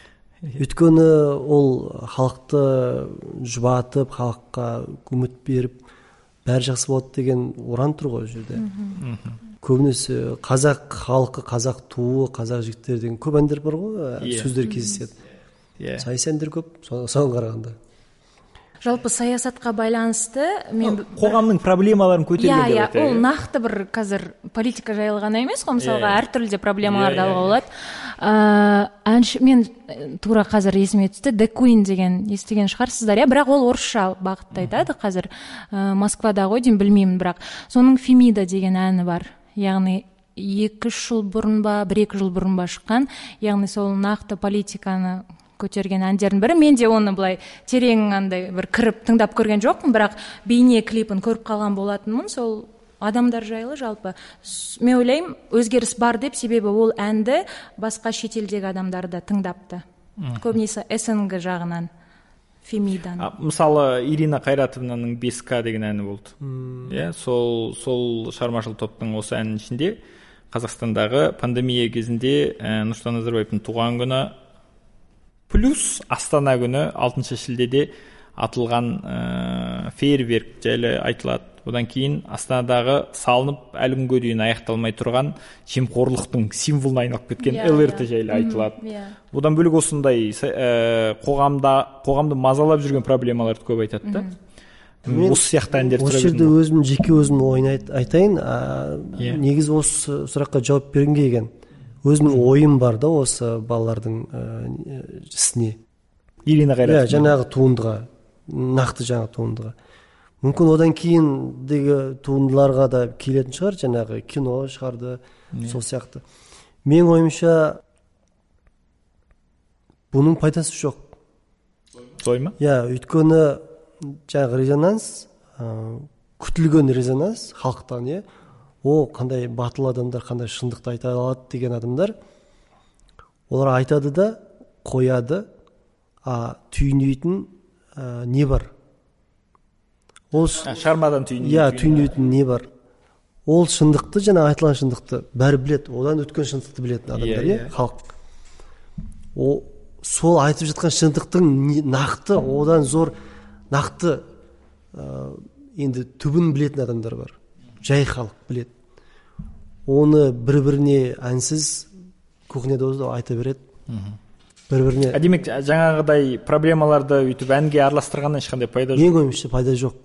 Өйткені ол халықты жұбатып, халыққа үміт беріп, бәрі жақсы болады деген ұран тұр ғой жерде. Көбінесе қазақ халқы, қазақ туы, қазақ жігіттері деген көп әндер бар ғой, сөздер кездеседі. Сайыс әндер көп, соған қарағанда. Жалпы саясатқа байланысты мен қоғамның проблемаларын көтерген деп айтайын. Ол нақты бір қазір политика жайлы ғана емес қой, мысалға әртүрлі проблемаларды алуға болады. Мен тура қазір есіме түсті, The Queen деген естіген шығарсыздар, бірақ ол орысша бағытта айтады қазір. Москвада ғой деймін, білмеймін, бірақ соның Фемида деген әні бар. Яғни 2-3 жыл бұрын ба, 1-2 жыл бұрын ба шыққан. Яғни сол нақты политиканы көтерген әндердің бірі. Мен де оны былай терең андай бір кіріп тыңдап көрген жоқпын, бірақ бейне клипін көріп қалған болатынмын. Сол адамдар жайлы жалпы мен ойлаймын өзгеріс бар деп, себебі ол әнді басқа шетелдегі адамдар да тыңдапты. Көбінесе СНГ жағынан, Фемидан. Мысалы Ирина Қайратовнаның 5К деген әні болды. Сол шығармашылық топтың осы әнінің ішінде Қазақстандағы пандемия кезінде Нұрсұлтан Назарбаевтың туған күні плюс Астана күні 6 шілдеде атылған фейерверк жайлы айтылады. Одан кейін Астанадағы салынып әлі күнге дейін аяқталмай тұрған жемқорлықтың символына айналып кеткен ЛРТ жайлы айтылады. Одан бөлек осындай қоғамды мазалап жүрген проблемаларды көп айтады да. Осы сияқты әндер тұрады. Осы жерде жеке өзім ойын айтайын. Негізі осы сұраққа жауап берген келген. Өзімнің ойым бар да осы балалардың ісіне. Ирина Қайратовна. Жаңағы туындыға, нақты жаңағы туындыға. Мүмкін одан кейіндегі туындыларға да келетін шығар, жаңағы кино шығарды, сол сияқты. Мен ойымша бұның пайдасы жоқ. Солай ма? Өйткені жаңағы резонанс, күтілген резонанс халықтан, о, қандай батыл адамдар, қандай шындықты айта алады деген адамдар, олар айтады да, қояды, түйінейтін не бар? Шармадан түйінейтін не бар? Ол шындықты, жаңа айтылған шындықты бәрі білет, одан өткен шындықты білетін адамдар, халық. Сол айтып жатқан шындықтың нақты, одан зор нақты енді түбін білетін адамдар бар. Жай халық білет. Оны бір-біріне әнсіз кухняда айта береді. Бір-біріне. Демек, жаңағыдай проблемаларды өйтіп әнге араластырғаннан ешқандай пайда жоқ. Мен ойымша пайда жоқ.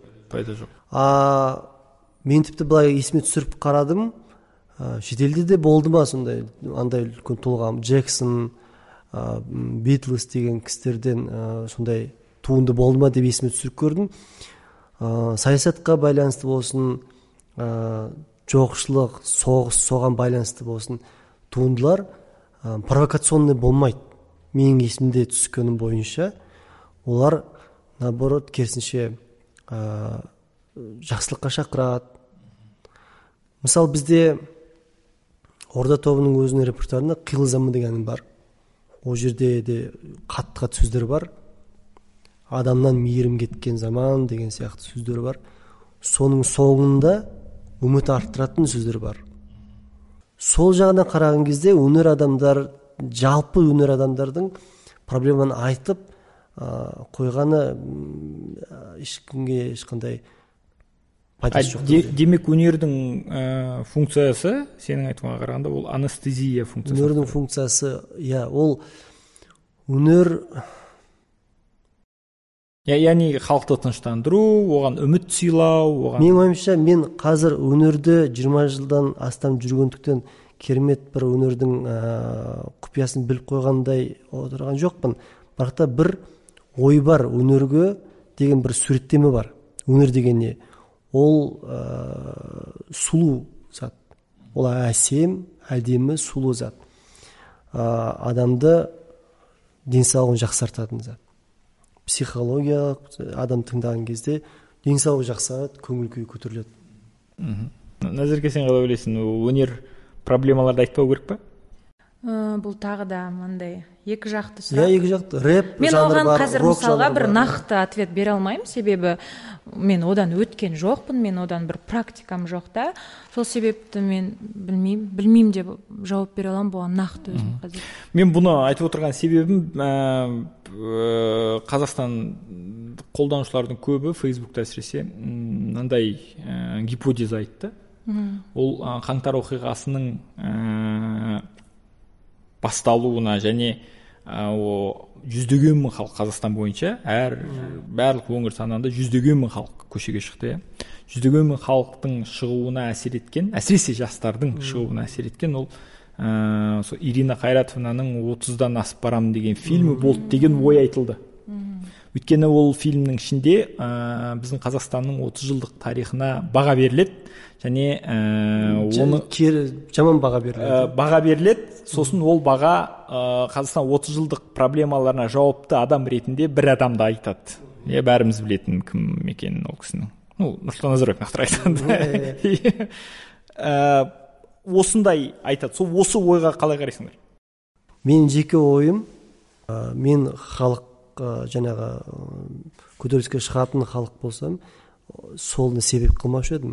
Мен тіпті былай есіме түсіріп қарадым. Шетелде де болды ма сондай, андай үлкен тұлға, Джексон, Битлз деген кісілерден сондай туынды болды ма деп есіме түсіріп көрдім. Саясатқа байланысты болсын, жоқшылық, соғыс, соған байланысты болсын, туындылар провокационный болмайды. Менің есімде түскенім бойынша, олар наоборот керісінше жақсылыққа шақырады. Мысалы бізде Орда тобының өзінің репертуарында Қилы заман деген бар. Ол жерде де қатты сөздер бар. Адамнан мейірім кеткен заман деген сияқты сөздер бар. Соның соңында үміт арттыратын сөздер бар. Сол жағынан қараған кезде өнер адамдар, жалпы өнер адамдардың проблеманы айтып қойғаны ешкімге ешқандай пайдасы жоқ. Демек өнердің функциясы, сенің айтқанға қарағанда, ол анестезия функциясы. Өнердің функциясы, ол өнер, яғни халықты тыныштандыру, оған үміт сыйлау, Мен ойымша, мен қазір өнерді 20 жылдан астам жүргендіктен керемет бір өнердің құпиясын біліп қойғандай отырған жоқпын. Бірақ та бір ой бар, өнерге деген бір суреттеме бар. Өнер деген не? Ол сұлу зат. Ол әсем, әдемі, сұлу зат. Адамды денсаулығын жақсартатын зат. Психология, адам тыңдаған кезде денсаулығы жақсарады, көңіл күйі көтеріледі. Назерке, сен қалай ойлайсың? Өнер проблемаларды айтпау керек па? Бұл тағы да мындай екі жақты сұрақ. Екі жақты. Рэп Мен жанры оған бар, қазір рок мысалға жанры бір бар. нақты ответ бере алмаймын, себебі мен одан өткен жоқпын, мен одан бір практикам жоқ та. Сол себепті мен білмеймін деп жауап бере аламын бұған нақты өзім қазір. Мен бұны айтып отырған себебім Қазақстан қолданушылардың көбі Фейсбукта әсіресе мынандай гипотеза айтты. Ол қаңтар оқиғасының басталуына және жүздеген мың халық Қазақстан бойынша барлық өңір санағанда жүздеген мың халық көшеге шықты. Жүздеген мың халықтың шығуына әсер еткен, әсіресе жастардың шығуына әсер еткен ол Ирина Қайратовнаның 30-дан асып барамын деген фильмі болды деген ой айтылды. Өйткені ол фильмнің ішінде біздің Қазақстанның 30 жылдық тарихына баға беріледі және оны жаман баға беріледі. Сосын ол баға Қазақстан 30 жылдық проблемаларына жауапты адам ретінде бір адамды айтады. Бәріміз білетін кім екенін ол кісінің. Нұрсұлтан Назарбаев нақтырақ айтады. Осындай айтады. Сол осы ойға қалай қарайсыңдар? Мен жеке ойым, мен халық жаңағы көтеріліске шығатын халық болсам, солны себеп қылмаушы едім.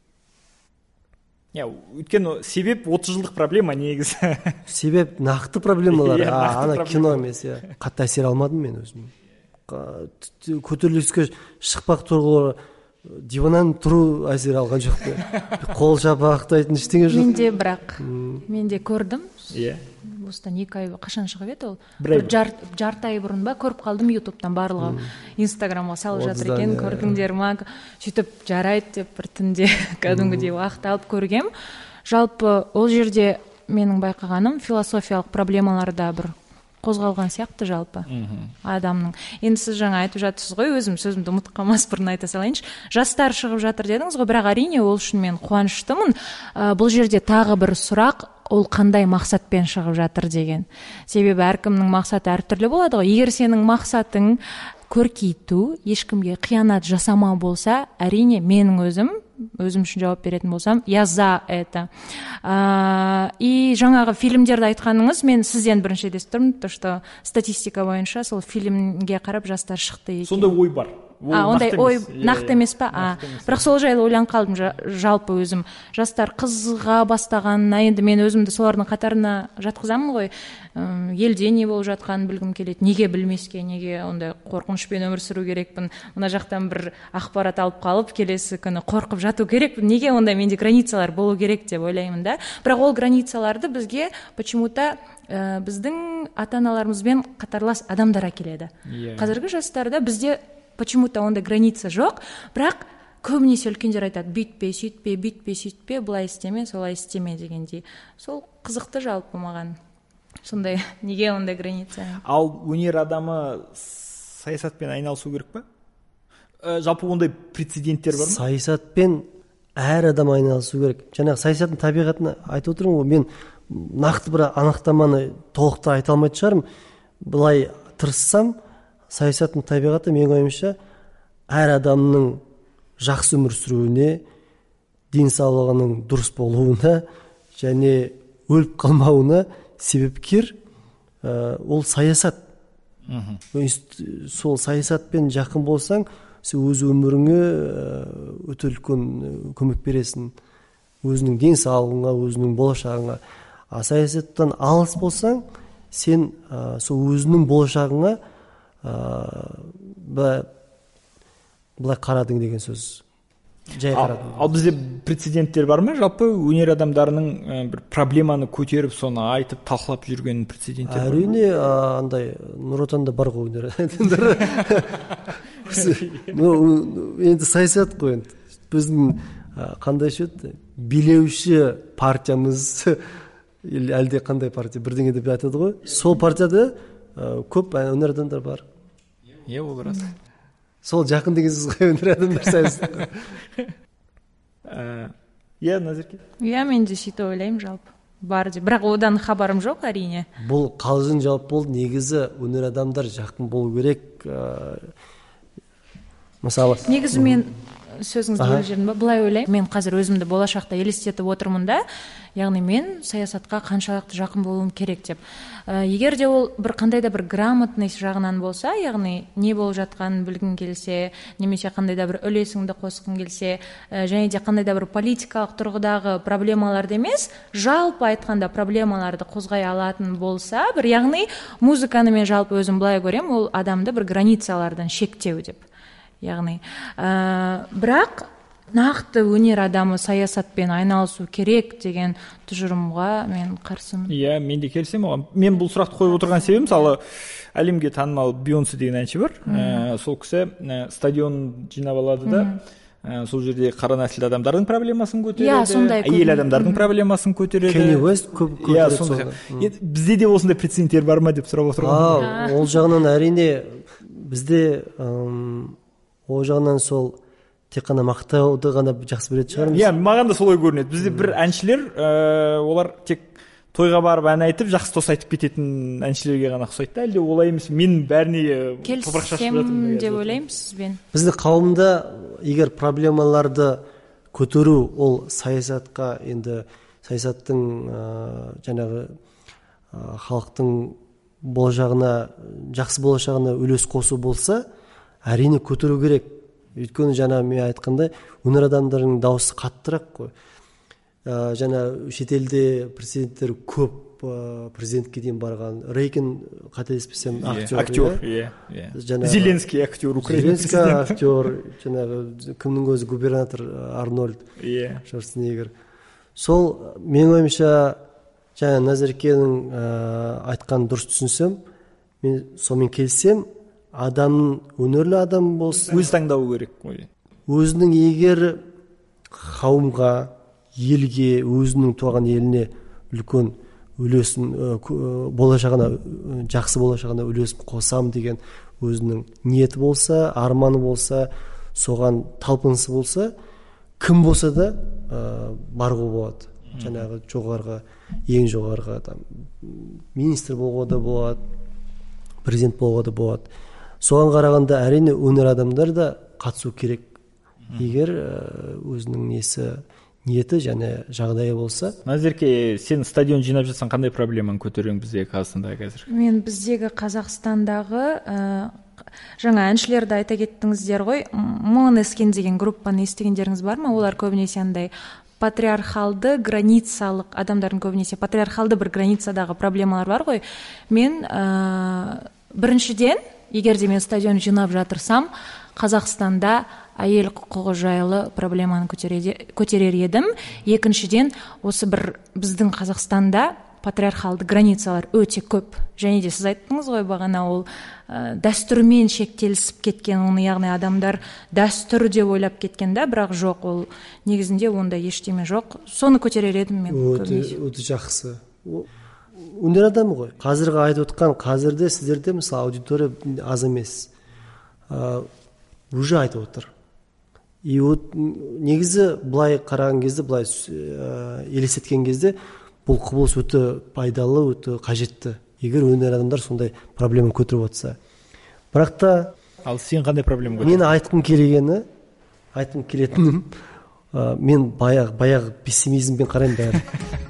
Өйткені себеп 30 жылдық проблема негізі. Себеп нақты проблемалар. Ана кино емес, қатты әсер алмадым мен өзім. Көтеріліске шықпақ тұрғылары диваннан тұру әсер алған жоқ. Қол шапақтайтын ештеңе жоқ. Менде көрдім. Осыдан 2 ай қашан шығып еді ол? Жарты ай бұрын ба көріп қалдым ютубтан, барлығы инстаграмға салып жатыр екен, көрдіңдер ма? Сөйтіп жарайды деп бір түнде кәдімгідей уақыт алып көргем. Жалпы ол жерде менің байқағаным философиялық проблемаларда бір қозғалған сияқты жалпы адамның. Енді сіз жаңа айтып жатырсыз ғой, өзім сөзімді ұмытып қалмас бұрын айта салайыншы. Жастар шығып жатыр дедіңіз ғой, бірақ әрине ол үшін мен қуаныштымын. Бұл жерде тағы бір сұрақ, ол қандай мақсатпен шығып жатыр деген. Себебі әркімнің мақсаты әртүрлі болады ғой. Егер сенің мақсатың көркейту, ешкімге қиянат жасамау болса, әрине менің өзім үшін жауап беретін болсам, я за это. И жаңағы фильмдерді айтқаныңыз, мен сізден бірінші естіп тұрмын, то что статистика бойынша сол фильмге қарап жастар шықты екен. Сондай ой бар. Ондай ой нақты емес па? Бірақ сол жайлы ойланып қалдым, жалпы өзім жастар қызға бастағанына, енді мен өзімді солардың қатарына жатқызамын ғой. Елде не болып жатқанын білгім келеді. Неге білмеске, неге ондай қорқынышпен өмір сүру керекпін? Мына жақтан бір ақпарат алып қалып, келесі күні қорқып жату керекпін. Неге ондай менде границалар болу керек деп ойлаймын да. Бірақ ол границаларды бізге почему-то біздің ата-аналарымызбен қатарлас адамдар әкеледі. Қазіргі жастарда бізде почему-то ондай граница жоқ, бірақ көбінесе үлкендер айтады, бүйтпе, сөйтпе, бүйтпе, сөйтпе, былай істеме, солай істеме дегендей. Сол қызықты жалпы маған. Сондай, неге ондай граница? Ал өнер адамы саясатпен айналысу керек па? Жалпы ондай прецеденттер бар ма? Саясатпен әр адам айналысу керек. Жаңағы саясаттың табиғатын айтып отырмын ғой, мен нақты бір анықтаманы толықтай айта алмайтын шығармын. Былай тырыссам, саясаттың табиғаты менің ойымша әр адамның жақсы өмір сүруіне, денсаулығының дұрыс болуына және өліп қалмауына себепкер ол саясат. Сол саясатпен жақын болсаң, өз өміріңе өте үлкен көмек бересің, өзінің денсаулығыңа, өзінің болашағыңа. Саясаттан алыс болсаң, сен сол өзінің болашағыңа былай қарадың деген сөз. Жай қарадың. Ал бізде прецеденттер бар ма? Жалпы өнер адамдарының бір проблеманы көтеріп, соны айтып, талқылап жүрген прецеденттер бар ма? Әрине, андай Нұр Отанда бар ғой өнер адамдары. Енді саясат қой енді. Біздің қандай шөт? Билеуші партиямыз әлде қандай партия бірдеңе деп айтады ғой. Сол партияда көп өнер адамдар бар. Ол рас. Сол жақын деген сөз ғой, өнер адамдар саясатқа. Назерке? Мен де сөйтіп ойлаймын жалпы. Бар деп. Бірақ одан хабарым жоқ әрине. Бұл қалжың жауап болды. Негізі өнер адамдар жақын болу керек. Мысалы, негізі мен сөзіңізді бөліп жібердім ба, былай ойлаймын, мен қазір өзімді болашақта елестетіп отырмын да, яғни мен саясатқа қаншалықты жақын болуым керек деп. Егер де ол бір қандай да бір грамотность жағынан болса, яғни не болып жатқанын білгің келсе, немесе қандай да бір үлесіңді қосқың келсе, және де қандай да бір политикалық тұрғыдағы проблемаларды емес, жалпы айтқанда проблемаларды қозғай алатын болса, бір яғни музыканы мен жалпы өзім былай көрем, ол адамды бір границалардан шектеу деп. Яғни, бірақ нақты өнер адамы саясатпен айналысу керек деген тұжырымға мен қарсымын. Иә, мен де келісемін оған. Мен бұл сұрақты қойып отырған себебім, мысалы, әлемге танымал Бейонсе деген әнші бар. Сол кісі стадион жинап алады да, сол жерде қара нәсілді адамдардың проблемасын көтереді, әйел адамдардың проблемасын көтереді. Кенни Уэст көп көтереді соны. Бізде де осындай прецеденттер бар ма деп сұрап отырмын. Ол жағынан әрине бізде ол жағынан сол тек қана мақтауды ғана жақсы білетін шығармыз. Иә, маған да солай көрінеді. Бізде бір әншілер, олар тек тойға барып ән айтып, жақсы дос айтып кететін әншілерге ғана ұқсайды да, әлде олай емес. Мен бәріне топырақ шашып жатырмын деп ойлаймын сізбен. Біздің қауымда егер проблемаларды көтеру ол саясатқа, енді саясаттың жаңағы халықтың болашағына, жақсы болашағына үлес қосу болса, әрине көтеру керек. Өйткені жаңа мен айтқандай, өнер адамдарының дауысы қаттырақ қой. Жаңа шетелде президенттер көп президентке дейін барған. Рейган, қателеспесем, актер. Зеленский актер, Украина президенті. Зеленский актер, жаңағы кімнің өзі губернатор Арнольд Шварценеггер. Сол мен ойымша жаңа Назеркенің айтқан дұрыс түсінсем, мен сонымен келсем, адамның өнерлі адам болса, өз таңдауы керек қой. Өзінің егер қауымға, елге, өзінің туған еліне үлкен үлесін, болашағына, жақсы болашағына үлесін қосам деген өзінің ниеті болса, арманы болса, соған талпынысы болса, кім болса да баруға болады. Жаңағы жоғарғы, ең жоғарғы министр болуға да болады, президент болуға да болады. Соған қарағанда әрине өнер адамдар да қатысу керек. Егер өзінің ниеті және жағдайы болса. Назерке, сен стадион жинап жатсаң қандай проблеманы көтерең біздегі Қазақстандағы қазір? Мен біздегі Қазақстандағы жаңа әншілерді айта кеттіңіздер ғой. Måneskin деген группаны естігендеріңіз бар ма? Олар көбінесе андай патриархалды, границалық, адамдардың көбінесе патриархалды бір границадағы проблемалар бар ғой. Мен біріншіден, егер де мен стадион жинап жатырсам, Қазақстанда әйел құқығы жайлы проблеманы көтерер едім. Екіншіден, осы бір біздің Қазақстанда патриархалды границалар өте көп. Және де сіз айттыңыз ғой бағана, ол дәстүрмен шектелісіп кеткен, оны яғни адамдар дәстүр деп ойлап кеткен да, бірақ жоқ, ол негізінде онда ештеме жоқ. Соны көтерер едім мен. Өте жақсы. Өнер адамы ғой. Қазіргі айтып отқан, қазірде сіздерде мысалы аудитория аз емес. Уже айтып отыр. И вот негізі былай қараған кезде, былай елестеткен кезде бұл құбылыс өте пайдалы, өте қажетті. Егер өнер адамдар сондай проблема көтеріп отырса. Бірақ та ал сен қандай проблема көтердің? Мен айтқым келетінім, мен баяғы пессимизммен қараймын бәрі.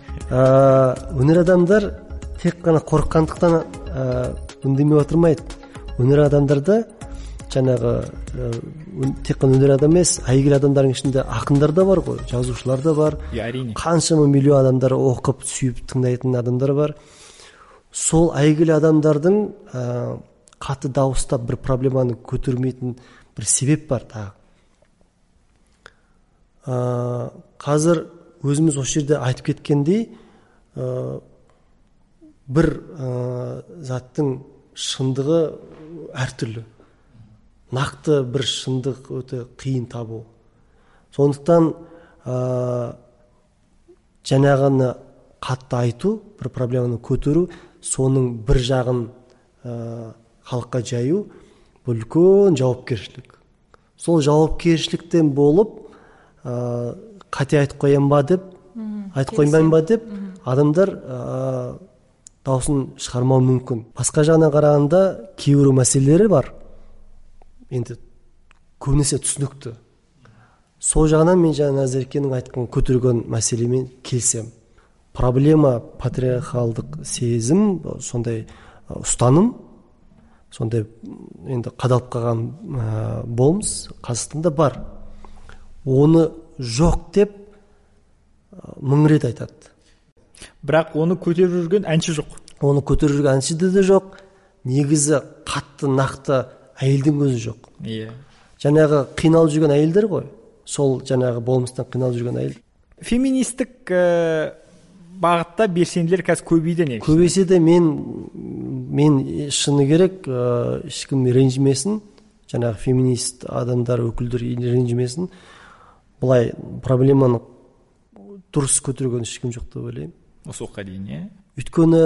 Өнер адамдар тек қана қорыққандықтан үндемей отырмайды. Өнер адамдарда жаңағы тек қана өнер адам емес, әйгілі адамдардың ішінде ақындар да бар ғой, жазушылар да бар. Қаншама миллион адамдар оқып, сүйіп тыңдайтын адамдар бар. Сол әйгілі адамдардың қатты дауыстап бір проблеманы көтермейтін бір себеп бар тағы. Қазір өзіміз осы жерде айтып кеткендей, бір заттың шындығы әртүрлі. Нақты бір шындық өте қиын табу. Сондықтан жаңағыны қатты айту, бір проблеманы көтеру, соның бір жағын халыққа жаю, бұл үлкен жауапкершілік. Сол жауапкершіліктен болып, қате айтып қоям ба деп, айтып қоймайын ба деп, адамдар даусын шығармау мүмкін. Басқа жағынан қарағанда кейбір мәселелері бар. Енді көбінесе түсінікті. сол жағынан мен жаңа Назеркенің айтқан көтерген мәселемен келсем. Проблема патриархалдық сезім, сондай ұстаным, сондай енді қадалып қалған болмыс Қазақстанда бар. Оны жоқ деп мың рет айтады. Бірақ оны көтеріп жүрген әнші жоқ. Оны көтеріп жүрген әнші де жоқ. Негізі қатты нақты әйелдің өзі жоқ. Иә. Жаңағы қиналып жүрген әйелдер ғой. Сол жаңағы болмыстан қиналып жүрген әйел. Феминистік бағытта белсенділер қазір көбейді не? Көбейсе де мен шыны керек ешкім ренжімесін, жаңағы феминист адамдар өкілдері ренжімесін. Бұлай проблеманы дұрыс көтерген ешкім жоқ деп ойлаймын. Осы уақытқа дейін, иә. Өйткені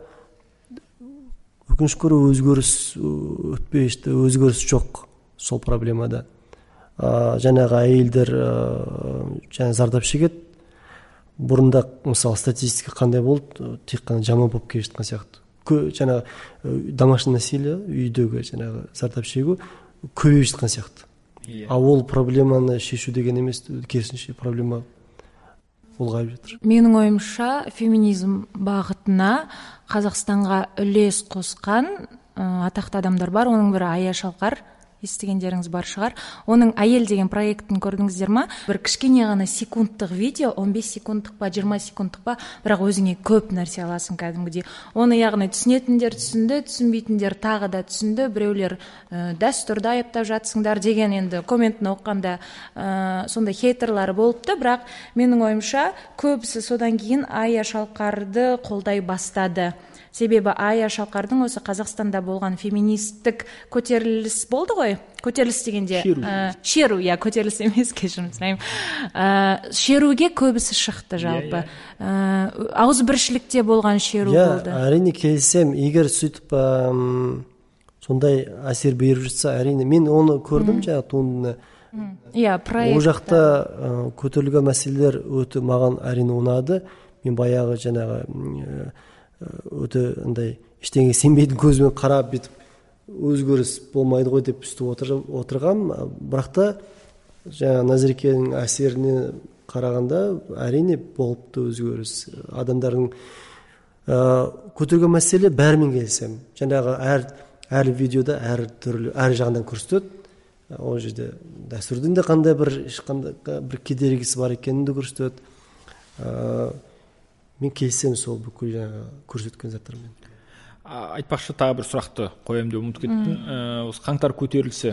өкінішке орай өзгеріс өтпейді, өзгеріс жоқ сол проблемада. Жаңағы әйелдер жаңа зардап шегеді. Бұрында мысалы статистика қандай болды, тек қана жаман болып келе жатқан сияқты. Жаңағы домашний насилие, үйдегі жаңағы зардап шегу көбейіп жатқан сияқты. Ол проблеманы шешу деген емес, керісінше проблема ұлғайып жатыр. Менің ойымша феминизм бағытына Қазақстанға үлес қосқан атақты адамдар бар. Оның бірі Ая Шалқар, естігендеріңіз бар шығар. Оның әйел деген проектін көрдіңіздер ма? Бір кішкене ғана секундтық видео, 15 секундтық па, 20 секундтық па, бірақ өзіңе көп нәрсе аласың кәдімгідей. Оны яғни түсінетіндер түсінді, түсінбейтіндер тағы да түсінді. Біреулер дәстүрді аяптап жатсыңдар деген енді комментін оқығанда сондай хейтерлары болыпты, бірақ менің ойымша көбісі содан кейін Ая Шалқарды қолдай бастады. Себебі Ая Шалқардың осы Қазақстанда болған феминистік көтеріліс болды ғой. Көтеріліс дегенде шеру, көтеріліс емес, кешірім сұраймын. Шеруге көбісі шықты жалпы. Ауызбіршілікте болған шеру болды. Әрине келісем, егер сөйтіп сондай әсер беріп жатса, әрине мен оны көрдім жаңағы туындыны. Проект. Ол жақта көтерілген мәселелер өте маған әрине ұнады. Мен баяғы жаңағы өте андай ештеңе сенбейтін көзбен қарап бетіп өзгеріс болмайды ғой деп үстіп отырғам, бірақ та жаңа Назеркенің әсеріне қарағанда әрине болыпты өзгеріс. Адамдардың көтерген мәселе бәрімен келісем. Жаңағы әр видеода әр жағынан көрсетеді. Ол жерде дәстүрдің де қандай бір кедергісі бар екенін де көрсетеді. Мен келсем сол бүкіл көрсеткен заттармен. Айтпақшы тағы бір сұрақты қоямын деп ұмытып кеттім. Осы қаңтар көтерілісі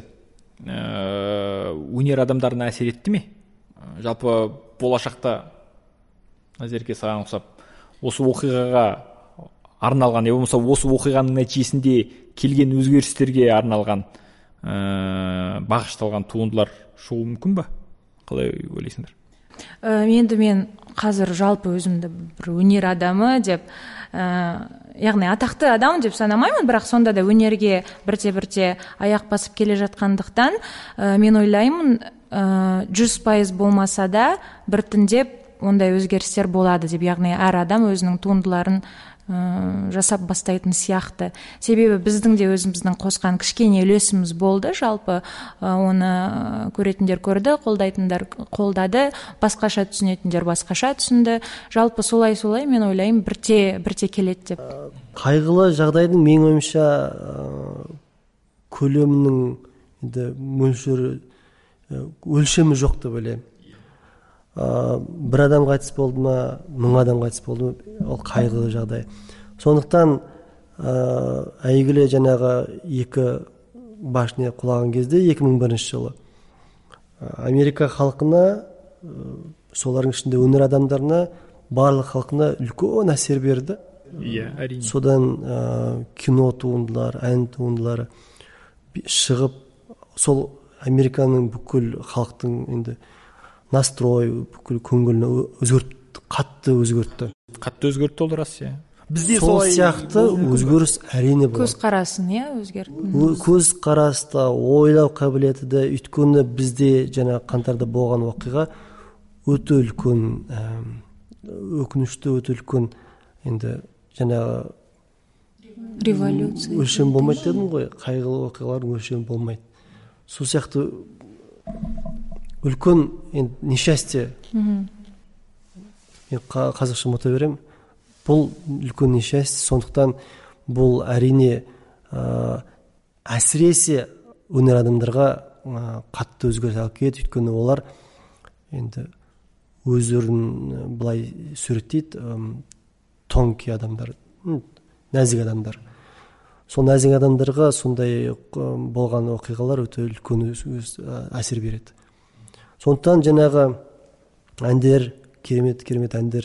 өнер адамдарына әсер етті ме? Жалпы болашақта Назерке саған ұқсап осы оқиғаға арналған, болмаса осы оқиғаның нәтижесінде келген өзгерістерге арналған бағышталған туындылар шығуы мүмкін ба? Қалай ойлайсыңдар? Енді мен қазір жалпы өзімді бір өнер адамы деп, яғни атақты адам деп санамаймын, бірақ сонда да өнерге бірте-бірте аяқ басып келе жатқандықтан мен ойлаймын 100% болмаса да біртіндеп ондай өзгерістер болады деп, яғни әр адам өзінің туындыларын жасап бастайтын сияқты. Себебі біздің де өзіміздің қосқан кішкене үлесіміз болды, жалпы оны көретіндер көрді, қолдайтындар қолдады, басқаша түсінетіндер басқаша түсінді. Жалпы солай мен ойлаймын бірте келеді деп. Қайғылы жағдайдың мен ойымша көлемінің мөлшері өлшемі жоқ деп ойлаймын. Бір адам қайтыс болды ма, 1000 адам қайтыс болды ма, ол қайғылы жағдай. Сондықтан әйгілі жаңағы 2 башня құлаған кезде 2001 жылы Америка халқына, солардың ішінде өнер адамдарына, барлық халқына үлкен әсер берді. Әрине. Содан кино туындылары, ән туындылары шығып, сол Американың бүкіл халықтың енді настрой, бүкіл көңілін қатты өзгертті. Қатты өзгертті, ол рас, Бізде сол сияқты өзгеріс әрине болады. Көзқарасын, өзгертті. Көзқараста, ойлау қабілеті де, өйткені бізде жаңа қаңтарда болған оқиға өте үлкен, өкінішті, өте үлкен, енді жаңағы революция. Өлшем болмайды дедім ғой, қайғылы оқиғалардың өлшем болмайды. Сол сияқты үлкен енді несчастье. Мен қазақша ұмыта беремін. Бұл үлкен несчастье, сондықтан бұл әрине әсіресе өнер адамдарға қатты өзгеріс алып келеді, өйткені олар енді өздерін былай суреттейді, тонкий адамдар, нәзік адамдар. Сол нәзік адамдарға сондай болған оқиғалар өте үлкен әсер береді. Сондықтан жаңағы әндер, керемет әндер,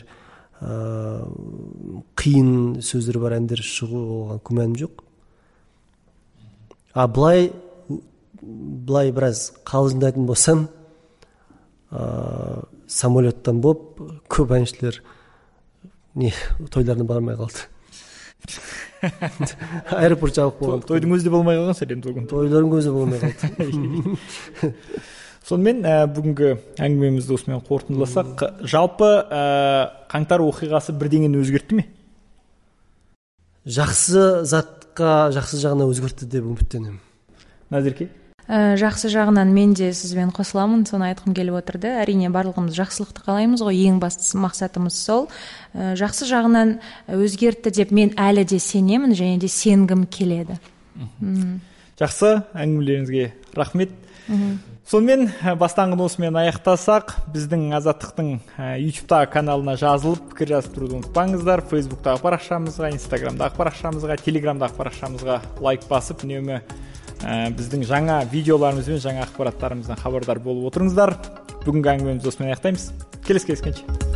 қиын сөздер бар әндер шығу оған күмәнім жоқ. Былай біраз қалжыңдайтын болсам, самолеттан боп көп әншілер тойларына бармай қалды. Аэропорт жабық болған. Тойдың өзі де болмай қалған сәлем бүгін. Тойлардың өзі болмай қалды. Сонымен бүгінгі әңгімемізді осымен қорытындыласақ, жалпы қаңтар оқиғасы бірдеңені өзгертті ме? Жақсы затқа, жақсы жағына өзгертті деп үміттенемін. Назерке? Жақсы жағынан мен де сізбен қосыламын, соны айтқым келіп отырды. Әрине барлығымыз жақсылықты қалаймыз ғой, ең басты мақсатымыз сол. Жақсы жағынан өзгертті деп мен әлі де сенемін, және де сенгім келеді. Жақсы, әңгімелеріңізге рахмет. Сонымен бастаңғыны осымен аяқтасақ, біздің Азаттықтың YouTube-тағы каналына жазылып, пікір жазып тұруды ұмытпаңыздар. Facebook-тағы парақшамызға, Instagram-дағы парақшамызға, Telegram-дағы парақшамызға лайк басып, үнемі біздің жаңа видеоларымыз бен жаңа ақпараттарымыздан хабардар болып отырыңыздар. Бүгінгі әңгімемізді осымен аяқтаймыз. Келесі кездескенше.